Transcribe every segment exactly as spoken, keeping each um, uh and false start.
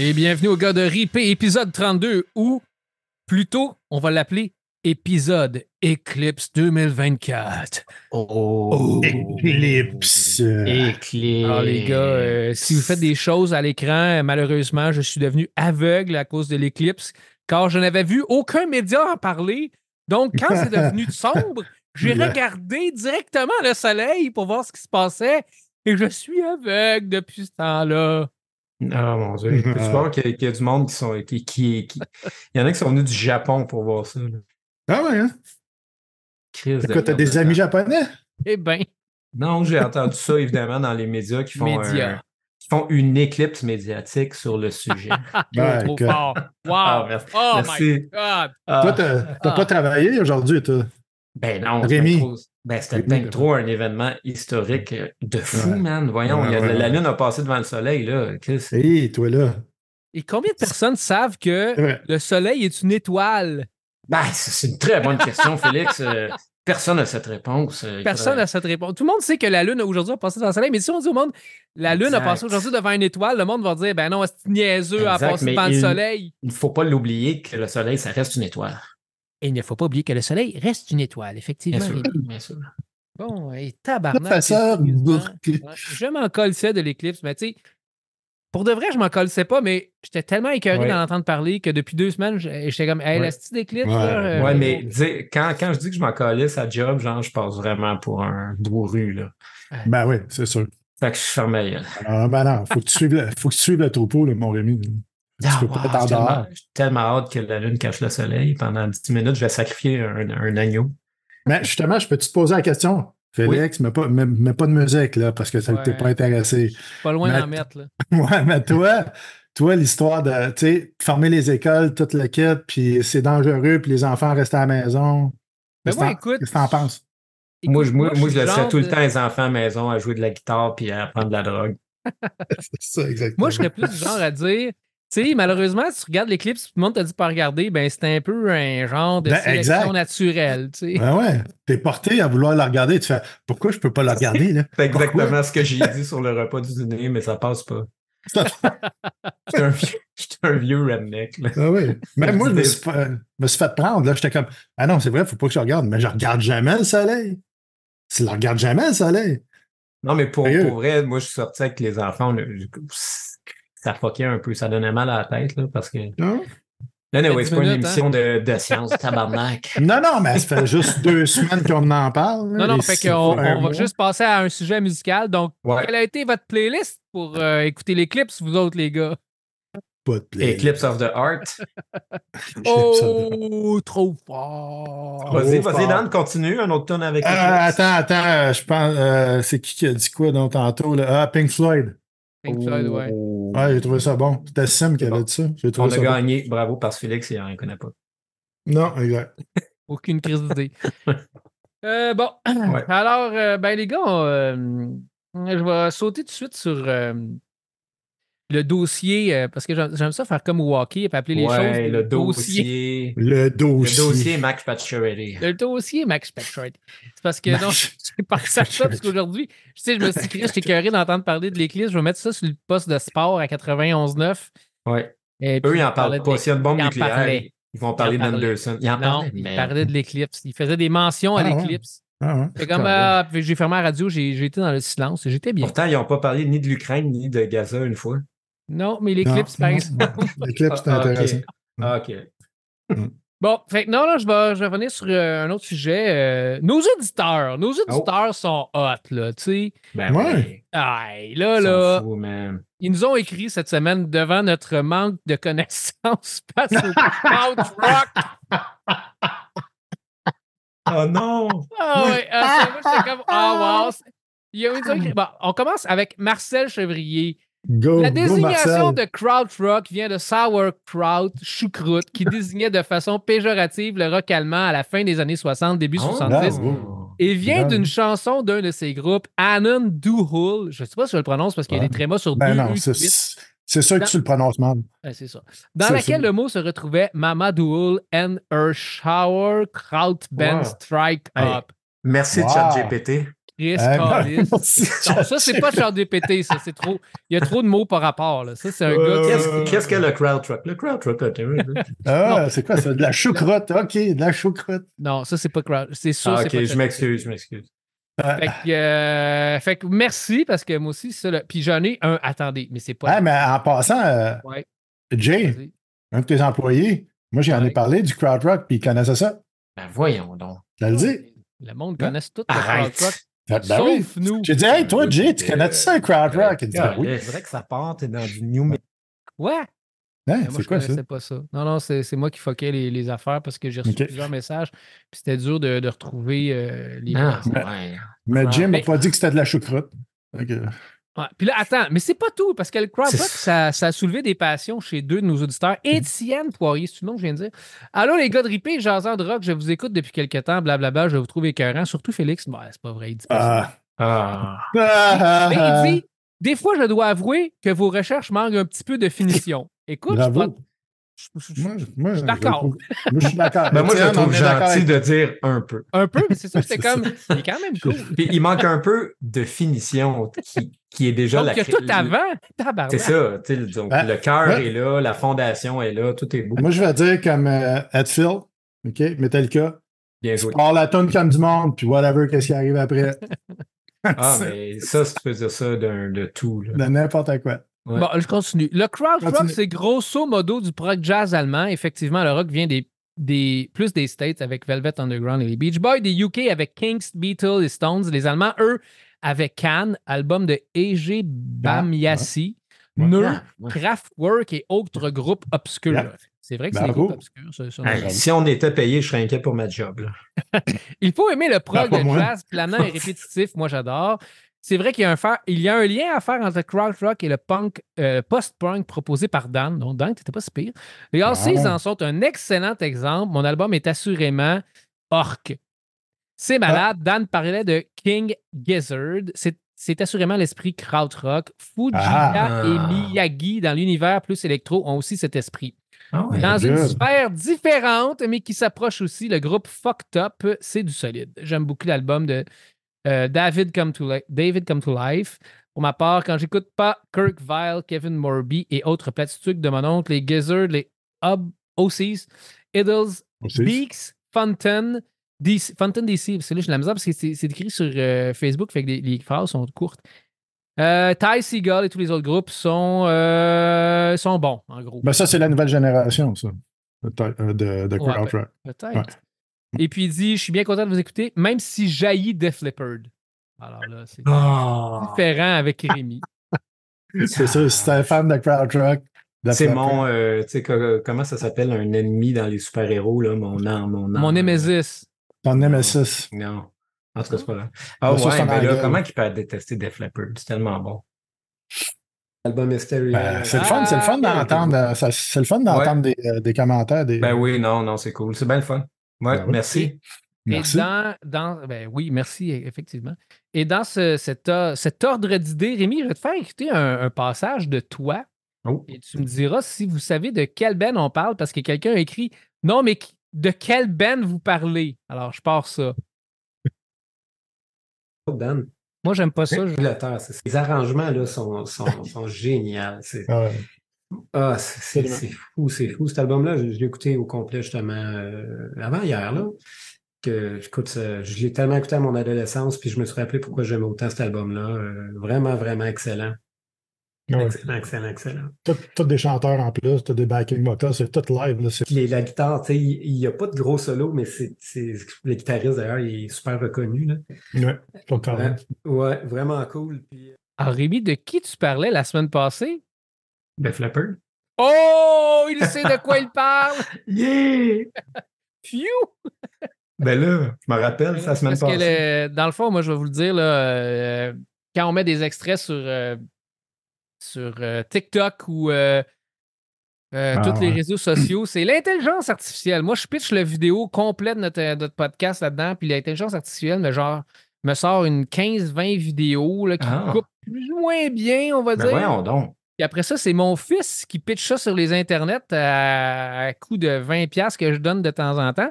Et bienvenue au gars de Ripé, épisode trente-deux, ou plutôt, on va l'appeler épisode Eclipse deux mille vingt-quatre. Oh, oh Eclipse. Eclipse. Alors les gars, euh, si vous faites des choses à l'écran, malheureusement, je suis devenu aveugle à cause de l'éclipse, car je n'avais vu aucun média en parler. Donc, quand c'est devenu sombre, j'ai Yeah. regardé directement le soleil pour voir ce qui se passait, et je suis aveugle depuis ce temps-là. Ah mon Dieu. Peux-tu voir qu'il y, a- qu'il y a du monde qui sont. Qui, qui, qui- Il y en a qui sont venus du Japon pour voir ça. Là. Ah ouais, hein? Crise de Écoute, t'as merde des de amis temps. japonais? Eh bien, Non, j'ai entendu ça évidemment dans les médias qui font, Médias. un- qui font une éclipse médiatique sur le sujet. Ben, trop que- fort. Wow. Ah, merci. Oh Merci. my God. Ah, Toi, t'as t'as Ah. pas travaillé aujourd'hui, toi? ben non, Rémi. c'était trop- ben, c'était Rémi, bien t'as trop un événement historique euh, de fou, Ouais. man. Voyons, Ouais, il y a- ouais, la ouais. Lune a passé devant le soleil, là. Qu'est-ce- Hé, toi là. Et combien de personnes savent que C'est vrai. le soleil est une étoile? Ben, c'est c'est une très bonne question, Félix. Euh, personne n'a cette réponse. Euh, il Personne faudrait- n'a cette réponse. Tout le monde sait que la Lune aujourd'hui a passé dans le soleil, mais si on dit au monde, la Lune a Exact. passé aujourd'hui devant une étoile, le monde va dire, ben non, c'est niaiseux à Exact, passer mais devant le il- soleil. Il ne faut pas l'oublier que le soleil, ça reste une étoile. Et il ne faut pas oublier que le soleil reste une étoile, effectivement. Bien sûr, Rémi. bien sûr. Bon, et tabarnak. Professeur sérieusement. Bourque. Ouais, je m'en colissais de l'éclipse, mais tu sais, pour de vrai, je m'en colissais pas, mais j'étais tellement écœuré Ouais. d'en entendre parler que depuis deux semaines, j'ai- j'étais comme, hey, Ouais. la petite d'éclipse, Ouais. là, euh, Ouais, mais dis- quand, quand je dis que je m'en calisse à job, genre, je passe vraiment pour un bourru, là. Ben oui, c'est sûr. Fait que je ferme ma gueule. Ah, ben non, faut que tu suives le, faut que tu suives le troupeau, là, mon Rémi. Tu Ah, peux wow, pas être en j'ai tellement, dehors. j'ai tellement hâte que la lune cache le soleil. Pendant dix minutes, je vais sacrifier un, un agneau. Mais justement, je peux te poser la question? Félix, mets, pas, mets, mets pas de musique, là, parce que ça ne Ouais. t'est pas intéressé. pas loin Mais- d'en mettre, là. Ouais, mais toi, toi, l'histoire de, tu sais, fermer les écoles, toute le kit, puis c'est dangereux, puis les enfants restent à la maison. Ben Qu'est-ce moi, que t'en- écoute- Qu'est-ce que t'en penses? moi, Écoute, je, moi, moi, suis je le laisserais genre tout le de- temps les enfants à la maison à jouer de la guitare puis à prendre de la drogue. C'est ça, exactement. Moi, je serais plus du genre à dire, tu sais, malheureusement, si tu regardes l'éclipse, tout le monde t'a dit pas regarder, ben c'est un peu un genre de Ben, sélection exact. naturelle, tu sais. Ben ouais, t'es porté à vouloir la regarder. Tu fais, pourquoi je peux pas la regarder, là? C'est exactement Pourquoi? ce que j'ai dit sur le repas du dîner, mais ça passe pas. J'étais un vieux, j'étais un vieux redneck. Là. Ah oui. Même moi, je me suis, fa- me suis fait prendre. Là, j'étais comme, ah non, c'est vrai, faut pas que je regarde. Mais je regarde jamais le soleil. Je ne regarde jamais le soleil. Non, mais pour, Sérieux? pour vrai, moi, je suis sorti avec les enfants. on a- ça fuckait un peu. Ça donnait mal à la tête, là, parce que. Non, Là, anyway, dix c'est pas une minutes, émission de, de science, tabarnak. non, non, mais ça fait juste deux semaines qu'on en parle. là, Non, non, et fait c'est qu'on pas un on va mois. juste passer à un sujet musical. Donc, Ouais. quelle a été votre playlist pour euh, écouter l'éclipse, vous autres, les gars? Pas de plaisir. Eclipse of the Heart. Oh, trop fort! Vas-y, fort. vas-y, Dan, continue. Un autre tonne avec Euh, Eclipse. attends, attends, euh, je pense, euh, c'est qui qui a dit quoi donc tantôt? Là? Ah, Pink Floyd. Pink Floyd, ouais. Oh. Ouais, j'ai trouvé ça bon. C'était Sim qui C'est avait bon. dit ça. J'ai On trouvé a ça bon. gagné. Bravo, parce que Félix, il ne connaît pas. Non, exact. Aucune crise d'idée. Euh, bon, Ouais. alors, euh, ben les gars, euh, je vais sauter tout de suite sur euh, le dossier, euh, parce que j'aime j'aime ça faire comme Walkie et appeler les choses Ouais, des le dossiers. dossier. Le Le dossier. dossier Max Pacioretty. Le dossier Max Spector. C'est parce que Max- non, j'ai pensé à ça parce qu'aujourd'hui, je sais, je me suis dit, j'étais écœuré d'entendre parler de l'éclipse. Je vais mettre ça sur le poste de sport à quatre-vingt-onze neuf. Ouais. Et Eux, puis, ils en il parlait parlent de pas. S'il y a une bombe il en nucléaire, parlait. ils vont parler Il en parlait. d'Anderson. Ils en Non, parlaient. il merde. parlait de l'éclipse. Il faisait des mentions à Ah, ouais. l'éclipse. Ah, ouais. C'est comme, Correct. ah, puis j'ai fermé la radio, j'ai j'ai été dans le silence et j'étais bien. Pourtant, ils n'ont pas parlé ni de l'Ukraine ni de Gaza une fois. Non, mais Non, l'éclipse, par non, exemple. non. L'éclipse, c'est Ah, ok. intéressant. Ah, OK. Bon, fait que non, là, je vais, je vais revenir sur euh, un autre sujet. Euh, nos auditeurs, nos auditeurs sont hot, là, tu sais. Ben Ouais. ouais. Aïe, là, Ils sont là, fous, man. ils nous ont écrit cette semaine devant notre manque de connaissances face au crowd rock. Oh non! Ah ouais, ah, moi, j'étais comme, ah wow. Ils ont- ils ont écrit- Bon, on commence avec Marcel Chevrier. Go, La go, désignation Marcel. de Krautrock vient de sauerkraut, choucroute, qui désignait de façon péjorative le rock allemand à la fin des années soixante, début Oh, soixante-dix, bravo. et vient Bravo. d'une chanson d'un de ses groupes, Anon Duhul. Je ne sais pas si je le prononce parce qu'il y a Ouais. des trémas sur Ben deux non, U c'est suite. c'est sûr que tu le prononces mal. Ouais, c'est ça. Dans C'est laquelle ça. le mot se retrouvait Mama Duhul and her shower Krautband Wow. strike Hey. up. Merci, Wow. ChatGPT. Chris, Ah, Callis. merci, Non, ça, c'est pas ChatGPT, ça. C'est trop. Il y a trop de mots par rapport, là. Ça, c'est un Euh, gars. Qu'est-ce qu'est-ce que le crowd truck? Le crowd truck, là, t'es vrai, là. Ah, Non. c'est quoi ça? De la choucroute. OK, de la choucroute. Non, ça, c'est pas crowd. C'est sûr, Ah, c'est ok, pas je ChatGPT. m'excuse, je m'excuse. Ah, Fait que, euh, fait que merci, parce que moi aussi, c'est ça. Là. Puis j'en ai un. Attendez, mais c'est pas. ah, mais en passant, euh, Ouais, Jay, vas-y. un de tes employés, moi, j'en ai Ouais. parlé du crowd rock, puis il connaissait ça. Ben voyons donc. Je te le dis. Le monde Hein? connaît tout le crowd Arrête. rock. Ben Sauf oui. nous. J'ai dit, hey, toi, Jay, tu connais ça, un crowd rock? Il dit, ben oui. C'est vrai que ça part, t'es dans du new metal. Ouais. Hein, Mais moi, c'est je quoi ça? connaissais pas ça. Non, non, c'est c'est moi qui fuckais les, les affaires parce que j'ai reçu Ok. plusieurs messages. Puis c'était dur de, de retrouver euh, les Ah, vrais. ouais. Mais Jim m'a Mais- pas dit que c'était de la choucroute. Fait que- Ouais. Puis là, attends, mais c'est pas tout, parce que le crowd C'est- rock, ça, ça a soulevé des passions chez deux de nos auditeurs. Étienne Poirier, c'est le nom que je viens de dire. Allô, les gars de Ripé, Jason de Rock, je vous écoute depuis quelques temps, blablabla, je vous trouve écœurant. Surtout Félix. Bon, c'est pas vrai, il dit pas ça. Ah. Ah. Ah, Mais ah, il dit, des fois, je dois avouer que vos recherches manquent un petit peu de finition. Écoute, je, Bravo. je- je- Moi, moi, je suis d'accord. trouve- Moi, je suis d'accord. Ben moi, je le Étienne, on trouve est d'accord gentil avec- de dire un peu. un peu, mais c'est ça, j'étais C'est comme, ça. il est quand même cool. Puis il manque un peu de finition qui, qui est déjà Donc, la il y a cré- tout avant, tabarnak. C'est ça. tu sais, Donc, Ben, le cœur ouais. est là, la fondation est là, tout est beau. Moi, je vais dire comme euh, Hetfield, OK, Metallica, Bien tu joué. pars la tonne comme du monde, puis whatever, qu'est-ce qui arrive après. Ah, mais ça, si tu peux dire ça d'un- de tout. Là. De n'importe quoi. Ouais. Bon, je continue. Le crowd rock, Continue. c'est grosso modo du prog jazz allemand. Effectivement, le rock vient des, des plus des States avec Velvet Underground et les Beach Boys, des U K avec Kinks, Beatles et Stones. Les Allemands, eux, avec Cannes, album de E G Bamiassi, Ouais. Neu, Ah, ouais. Kraftwerk et autres groupes obscurs. Yeah. C'est vrai que c'est des Bravo. groupes obscurs. Ça, ça, Hey, non. si on était payé, je serais inquiet pour ma job. Là. Il faut aimer le prog, Ah, pas le moi. jazz planant et répétitif. Moi, j'adore. C'est vrai qu'il y a, un fa- il y a un lien à faire entre le crowd rock et le punk, euh, post-punk proposé par Dan. Donc, Dan, t'étais pas si pire. Les Halsey's Ah. en sont un excellent exemple. Mon album est assurément Orc. C'est malade. Dan parlait de King Gizzard. C'est c'est assurément l'esprit krautrock. Fujiya Ah. et Miyagi, dans l'univers plus électro, ont aussi cet esprit. Ah ouais. Dans une good. sphère différente, mais qui s'approche aussi, le groupe Fucked Up, c'est du solide. J'aime beaucoup l'album de euh, David, Come to Li- David Come to Life. Pour ma part, quand j'écoute pas Kirk Vile, Kevin Morby et autres platitudes de mon oncle, les Gizzard, les Hub, O Cs, Idols, Aussi. Beaks, Fountain, D C, Fountain D C, c'est là j'ai de la misère parce que c'est c'est écrit sur euh, Facebook, fait que les, les phrases sont courtes. Euh, Ty Seagull et tous les autres groupes sont, euh, sont bons, en gros. Ben, ça, c'est la nouvelle génération, ça, de, de, de Ouais, crowd rock. Peut-être. Ouais. Et puis il dit, je suis bien content de vous écouter, même si jaillit Def Leppard. Alors là, c'est Ah. différent avec Rémi. C'est ça, si t'es un fan de crowd rock. de C'est Flapper. mon, euh, tu sais, co- comment ça s'appelle, un ennemi dans les super-héros, là, mon âme, mon âme. Mon Nemesis. Ton Nemesis. Non. En tout cas, c'est pas là. Ah Ben, ça, c'est ouais, en ben là, anglais. comment il peut détester Def Leppard? C'est tellement bon. L'album Hysteria. Ben, c'est le fun, c'est le fun Ah, d'entendre, euh, ça- c'est le fun d'entendre des, euh, des commentaires. Des... Ben oui, non, non, c'est cool. C'est bien le fun. Ouais, Ben oui. merci. Merci. Et dans, dans, ben oui, merci, effectivement. Et dans ce, cet, or- cet ordre d'idées, Rémi, je vais te faire écouter un, un passage de toi. Oh. Et tu me diras si vous savez de quelle band on parle, parce que quelqu'un a écrit « Non, mais qui- de quelle band vous parlez? » Alors, je pars ça. Dan. Moi, j'aime pas ça. je- Régulateur, c'est- Les arrangements là, sont, sont, sont géniaux. C'est Ah ouais. ah, c'est- c'est- c'est fou, c'est fou. Cet album-là, je, je l'ai écouté au complet justement euh, avant hier. Là, que, écoute, ça, je l'ai tellement écouté à mon adolescence, puis je me suis rappelé pourquoi j'aimais autant cet album-là. Euh, vraiment, vraiment excellent. Ah ouais. Excellent, excellent, excellent. Tout, tout des chanteurs en plus, tout des backing vocals, c'est tout live. Là, c'est... Puis les- la guitare, tu sais, il n'y a pas de gros solo, mais c'est, c'est le guitariste d'ailleurs, il est super reconnu. Là. Ouais, pas quand même. Ouais, ouais, vraiment cool. Puis, Alors, Rémi, de qui tu parlais la semaine passée? Def Leppard. Oh, il sait de quoi il parle! Yeah! Phew! Ben là, je me rappelle, c'est la semaine Parce que passée. le- dans le fond, moi, je vais vous le dire, là, euh, quand on met des extraits sur, euh, sur euh, TikTok ou euh, euh, Ah, tous les ouais. réseaux sociaux, c'est l'intelligence artificielle. Moi, je pitch la vidéo complète de notre, notre podcast là-dedans, puis l'intelligence artificielle, mais genre, me sort une quinze vingt vidéos là, qui Ah. coupent plus ou moins bien, on va Ben dire. voyons donc. Puis après ça, c'est mon fils qui pitch ça sur les internets à, à coût de vingt dollars que je donne de temps en temps.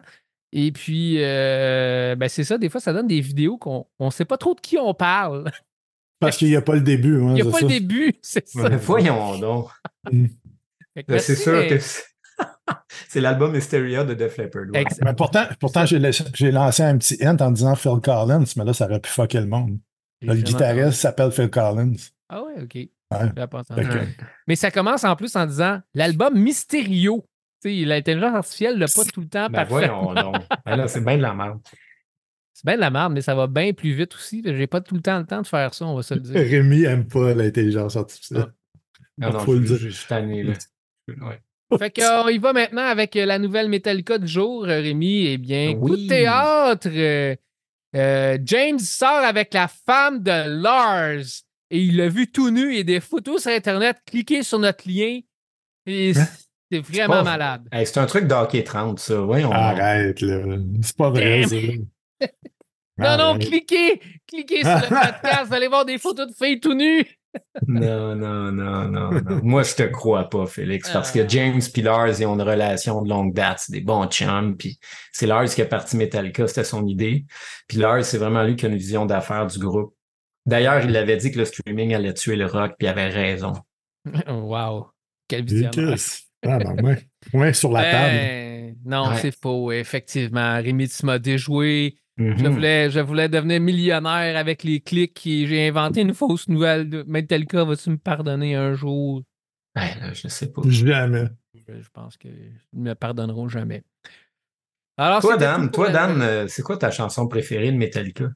Et puis, euh, ben c'est ça, des fois, ça donne des vidéos qu'on ne sait pas trop de qui on parle. Parce qu'il n'y a pas le début. Hein, Il n'y a pas ça. le début, c'est ça. Mais voyons donc. Fait que Ben, merci, c'est sûr mais- que c'est, c'est l'album Hysteria de Def Leppard. ouais. Ex- Mais pourtant, pourtant j'ai, laissé- j'ai lancé un petit hint en disant Phil Collins, mais là, ça aurait pu fucker le monde. J'ai Là, le jamais guitariste entendu. s'appelle Phil Collins. Ah ouais, OK. Ouais. J'avais pas entendu. Fait que- Ouais. Mais ça commence en plus en disant l'album Mysterio. Tu sais, l'intelligence artificielle l'a pas tout le temps Ben parfait. voyons donc. Ben là, c'est bien de la merde. C'est bien de la merde, mais ça va bien plus vite aussi. J'ai pas tout le temps le temps de faire ça, on va se le dire. Rémi aime pas l'intelligence artificielle. Non, non, Faut je, le dire. je, je suis tanné, là. Ouais. Fait qu'on y va maintenant avec la nouvelle Metallica du jour, Rémi. Eh bien, Oui. coup de théâtre. euh, euh, James sort avec la femme de Lars et il l'a vu tout nu et des photos sur Internet. Cliquez sur notre lien. Et Hein? c'est vraiment pas- malade. Hey, c'est un truc d'hockey trente, ça. Voyons. donc. Arrête, là. C'est pas vrai, Damn. ça. Non, non, Arrête. cliquez! Cliquez sur le podcast, vous allez voir des photos de filles tout nues. Non, non, non, non, non. Moi, je te crois pas, Félix, parce Ah. que James et Lars, ils ont une relation de longue date. C'est des bons chums. Puis c'est Lars qui a parti Metallica, c'était son idée. Puis Lars, c'est vraiment lui qui a une vision d'affaires du groupe. D'ailleurs, il avait dit que le streaming allait tuer le rock, puis il avait raison. Wow. Quel Et visionnaire. qu'est-ce? Ah, ben, ouais. Ouais, sur la table. Ben, non, Ouais. c'est faux, effectivement. Rémi, tu m'as déjoué. Je Mhm. voulais, je voulais devenir millionnaire avec les clics et j'ai inventé une fausse nouvelle. De Metallica, vas-tu me pardonner un jour? Ben, là, je sais pas. Jamais. Je je pense qu'ils ne me pardonneront jamais. Alors, Toi, c'était Dan, tout pour toi, la Dan, nouvelle. euh, c'est quoi ta chanson préférée de Metallica?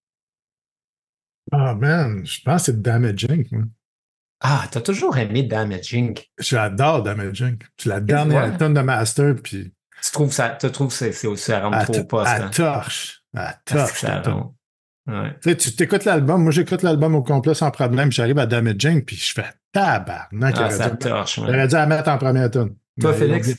Ah, man, je pense que c'est Damaging. moi. Ah, t'as toujours aimé Damaging. J'adore Damaging. C'est la Ouais. dernière tonne de Master, puis Tu trouves ça, tu trouves que c'est, c'est, ça rentre elle, trop au poste, elle hein? torche. Elle Parce que torche. ça la tonne. rentre. Ouais. Tu sais, tu t'écoutes l'album, moi j'écoute l'album au complet sans problème, j'arrive à Damaging, puis je fais tabarnak. Ah, il ça aurait dû- torche, il man. aurait dû la mettre en première tonne. Toi, Mais- Félix?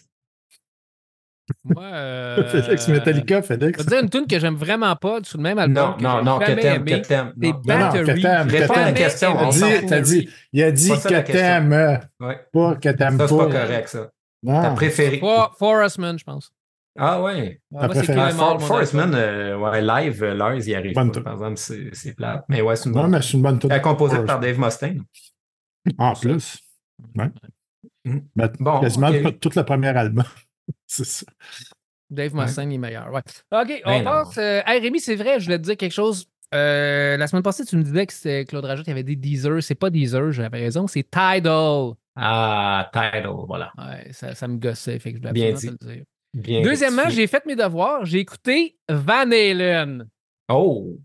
Moi, euh, Félix Je Metallica, vais Félix. te dire une tune que j'aime vraiment pas sur le même album. Non, que non, j'ai non, que jamais t'aimes, aimé. que t'aimes. C'est Non, Non, non, Battery. que t'aimes, J'ai que Réponds à la t'aimes. jamais question, aimé on T'as dit, s'en Battery. t'as dit, il a dit Pas ça, la que question. t'aimes euh, Ouais. pas, que t'aimes Ça, pas. c'est pas correct, ça. Non. Ta préférée. For- Forest Man, je pense. Ah, ouais. Ah, moi, c'est préférée. Ah, Kill 'Em All, For- mon Forest album. Man, euh, ouais, live, euh, Lars, il arrive Bonne pas, tune. par exemple, c'est, c'est plate. Mais ouais, c'est une Non, bonne. mais c'est une bonne tune. Elle est composée Forest. par Dave Mustaine. En plus. Ouais. Mm. Ben, Bon, quasiment ok. tout, tout le premier album. C'est ça. Dave Ouais. Mustaine est meilleur. Ouais. OK, on Ben non. passe. Euh, hey, Rémi, c'est vrai, je voulais te dire quelque chose. Euh, la semaine passée, tu me disais que c'était Claude Rajotte qui avait des Deezer. C'est pas Deezer, j'avais raison, c'est Tidal. Ah, Tidal, voilà. Ouais, ça, ça me gossait, fait que je voulais Bien absolument te le dire. Bien Deuxièmement, rectifié. j'ai fait mes devoirs, j'ai écouté Van Halen. Oh!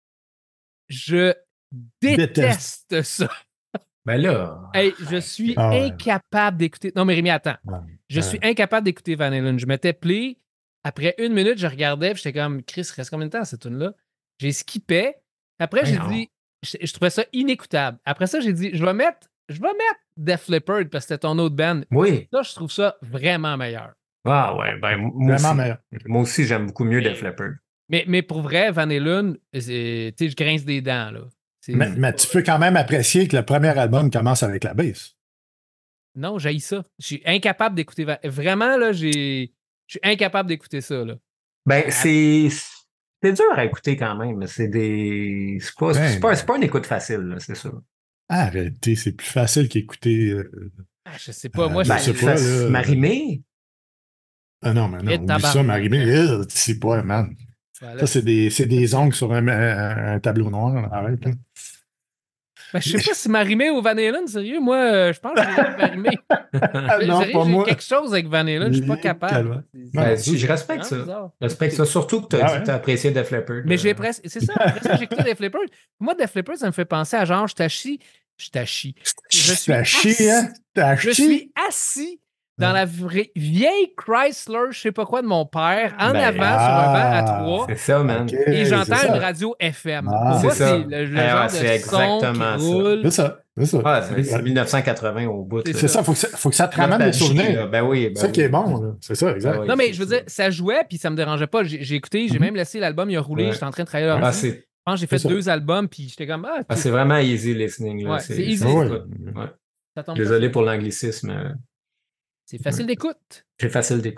Je déteste Déteste. ça. Ben là. Hey, je suis Ah ouais. incapable d'écouter. Non, mais Rémi, attends. Ouais. Je Ouais. suis incapable d'écouter Van Halen. Je mettais play. Après une minute, je regardais. Puis j'étais comme, Chris, reste combien de temps cette tune-là? J'ai skippé. Après, Ben j'ai non. dit, je, je trouvais ça inécoutable. Après ça, j'ai dit, je vais mettre, je vais mettre Def Leppard parce que c'était ton autre band. Oui. Là, je trouve ça vraiment meilleur. Ah, ouais. Ben, moi Vraiment aussi. meilleur. Moi aussi, j'aime beaucoup mieux Def Leppard. Mais, mais pour vrai, Van Halen, c'est- tu sais, je grince des dents, là. C'est- Mais, c'est mais pas- tu peux quand même apprécier que le premier album commence avec la bass. Non, j'haïs ça. Je suis incapable d'écouter. Van- Vraiment, là, j'ai. Je suis incapable d'écouter ça, là. Ben, c'est. C'est dur à écouter quand même. mais C'est des. C'est pas, c'est Ben, pas, c'est pas une écoute facile, là, c'est ça. Arrêtez, c'est plus facile qu'écouter. euh, Ah, je sais pas. Euh, Moi, je Ben, je sais pas, ça- là. Marimé? Ah non, mais non, Et oublie tabarnak. ça, Marimé. euh, C'est pas, man. Voilà. Ça, c'est des, c'est des ongles sur un, un- un tableau noir. Arrête. là. Ben, je sais pas si Marimé ou Van Halen, sérieux. Moi, euh, je pense que j'ai Marimé. Ah non, Sérieux, pas j'ai moi. quelque chose avec Van Halen, je suis pas Calme. capable. Non, Ben, non, je, je respecte Hein, ça. bizarre. Je respecte ça. Surtout que tu as Ah dit ouais? que tu as apprécié Def Leppard. Mais euh, j'ai presque. C'est ça, après ça, j'ai écouté Def Leppard. Moi, Def Leppard, ça me fait penser à genre, je t'achis. Je t'achis. Je suis T'as chié, assis- hein? T'as Je chié? suis assis dans Ouais. la vraie- vieille Chrysler, je sais pas quoi, de mon père, en Ben, avant sur un banc à ah, trois. C'est ça, man. Ok, Et j'entends c'est ça. une radio F M. Ah. Pour moi, C'est ça. c'est le, le Ah, genre ouais, de c'est son qui exactement ça. roule. C'est ça. C'est ça. Ah, c'est c'est mille neuf cent quatre-vingts au bout. C'est là. C'est ça, faut que ça, faut que ça te ramène des Nostalgie, souvenirs. là. Ben oui. Ben C'est ça oui. qui est bon, là. C'est ça, exact. Ah oui, Non, mais c'est je veux ça. dire, ça jouait, puis ça me dérangeait pas. J'ai j'ai écouté, j'ai Mhm. même laissé l'album, il a roulé, Ouais. j'étais en train de travailler là. Ah, Je c'est pense que j'ai fait c'est ça. deux albums, puis j'étais comme, ah, ah, tu- c'est vraiment easy listening. Là. Ouais, c'est easy. c'est- Ouais. ouais. ça tombe Désolé pas. pour l'anglicisme. euh, C'est facile d'écoute. C'est facile d'écoute.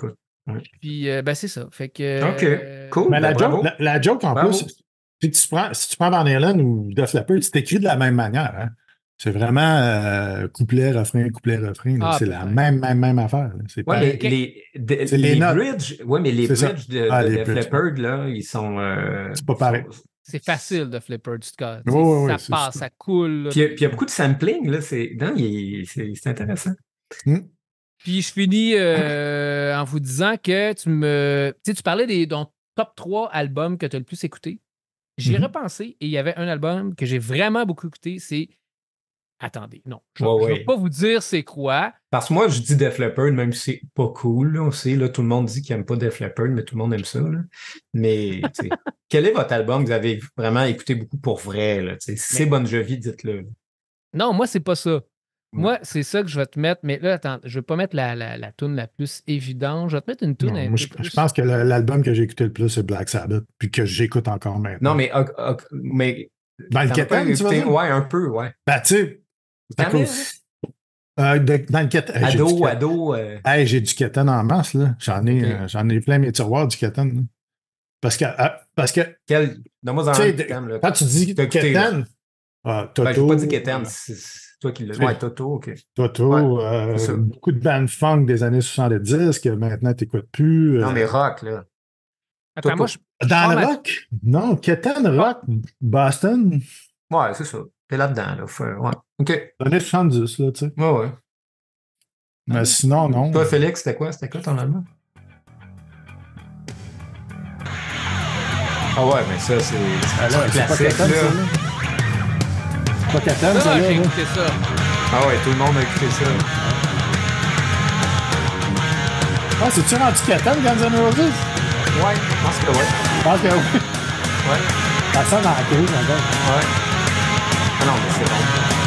Ouais. Puis, euh, ben, c'est ça. Fait que. OK, euh, cool. Mais Ben, la, bravo. joke, la, la joke, en Bravo. plus, si tu prends, si tu prends Van Halen ou Def Leppard, c'est écrit de la même manière. Hein? C'est vraiment euh, couplet, refrain, couplet, refrain. là. Ah, c'est la peut-être. même, même, même affaire. là. C'est Ouais, pas- mais Ok. les, de- C'est les les notes. bridges, ouais, mais les C'est ça. bridges de, Ah, de les Def bridges, Leppard, là, ils sont. euh, C'est pas pareil. sont- C'est facile de flipper du cas. Oui, oui, oui, Ça c'est passe, ça. ça coule. là. Puis, il y a- puis il y a beaucoup de sampling, là. C'est, non, il est- c'est, c'est intéressant. Hmm. Puis je finis euh, en vous disant que tu me. Tu sais, tu parlais des ton top trois albums que tu as le plus écouté. J'y ai Mhm. repensé et il y avait un album que j'ai vraiment beaucoup écouté. C'est. Attendez, non. Je ne Ouais, vais ouais. pas vous dire c'est quoi. Parce que moi, je dis Def Leppard, même si c'est pas cool, là, on sait, là, tout le monde dit qu'il aime pas Def Leppard, mais tout le monde aime ça, là. Mais, tu sais, quel est votre album que vous avez vraiment écouté beaucoup pour vrai, là, tu sais? Si c'est Mais- Bon Jovi, dites-le. Non, moi, c'est pas ça. Ouais. Moi, c'est ça que je vais te mettre. Mais là, attends, je vais pas mettre la, la, la toune la plus évidente. Je vais te mettre une toune Non, un moi, peu je, plus. je pense que le- l'album que j'ai écouté le plus, c'est Black Sabbath, puis que j'écoute encore maintenant. Non, mais, ok, ok, mais Dans le t'en as pas Kétan, tu vas écouté? dire? Ouais, un peu, ouais. Ben, tu sais, à T'en as, cause- euh, de- dans le Kétan. hey, j'ai du Ado, Kétan. ado. euh, Hey, j'ai du Kétan en masse, là. J'en ai, Ok. euh, j'en ai plein mes tiroirs du Kétan. là. Parce que, ah, parce que, Quel... Donne-moi un tu sais, que t'aimes, là. quand tu dis T'as écouté, Kétan, ah, Toto, Ben, j'ai pas dit Kétan, euh, c'est c'est toi qui l'as. c'est- Ouais, Toto, OK. Toto, Ouais, euh, c'est ça. beaucoup de bandes funk des années soixante-dix que maintenant tu n'écoutes plus. Non, euh, mais rock, là. Attends, Toto. moi, je. je Dans pars le ma- rock? Non, Kétan, rock, Boston, Ouais, c'est ça. T'es là-dedans, là. Faut- Ouais. OK. années soixante-dix, là, tu sais. Ouais, ouais. Mais sinon, non. Toi, Félix, c'était quoi? C'était quoi ton album? Ah ouais, mais ça, c'est Ah, c'est là, un c'est pas classique, Kétan, ça, là. là. C'est pas Kétan, ça, Ça, là. j'ai là. écouté ça. Ah ouais, tout le monde a écouté ça. Ah, c'est-tu rendu Kétan, Guns N' Roses? Ouais, je pense que ouais. Je pense que oui. Ouais, Ça sonne en crise, encore. ouais. Ah non, mais c'est bon.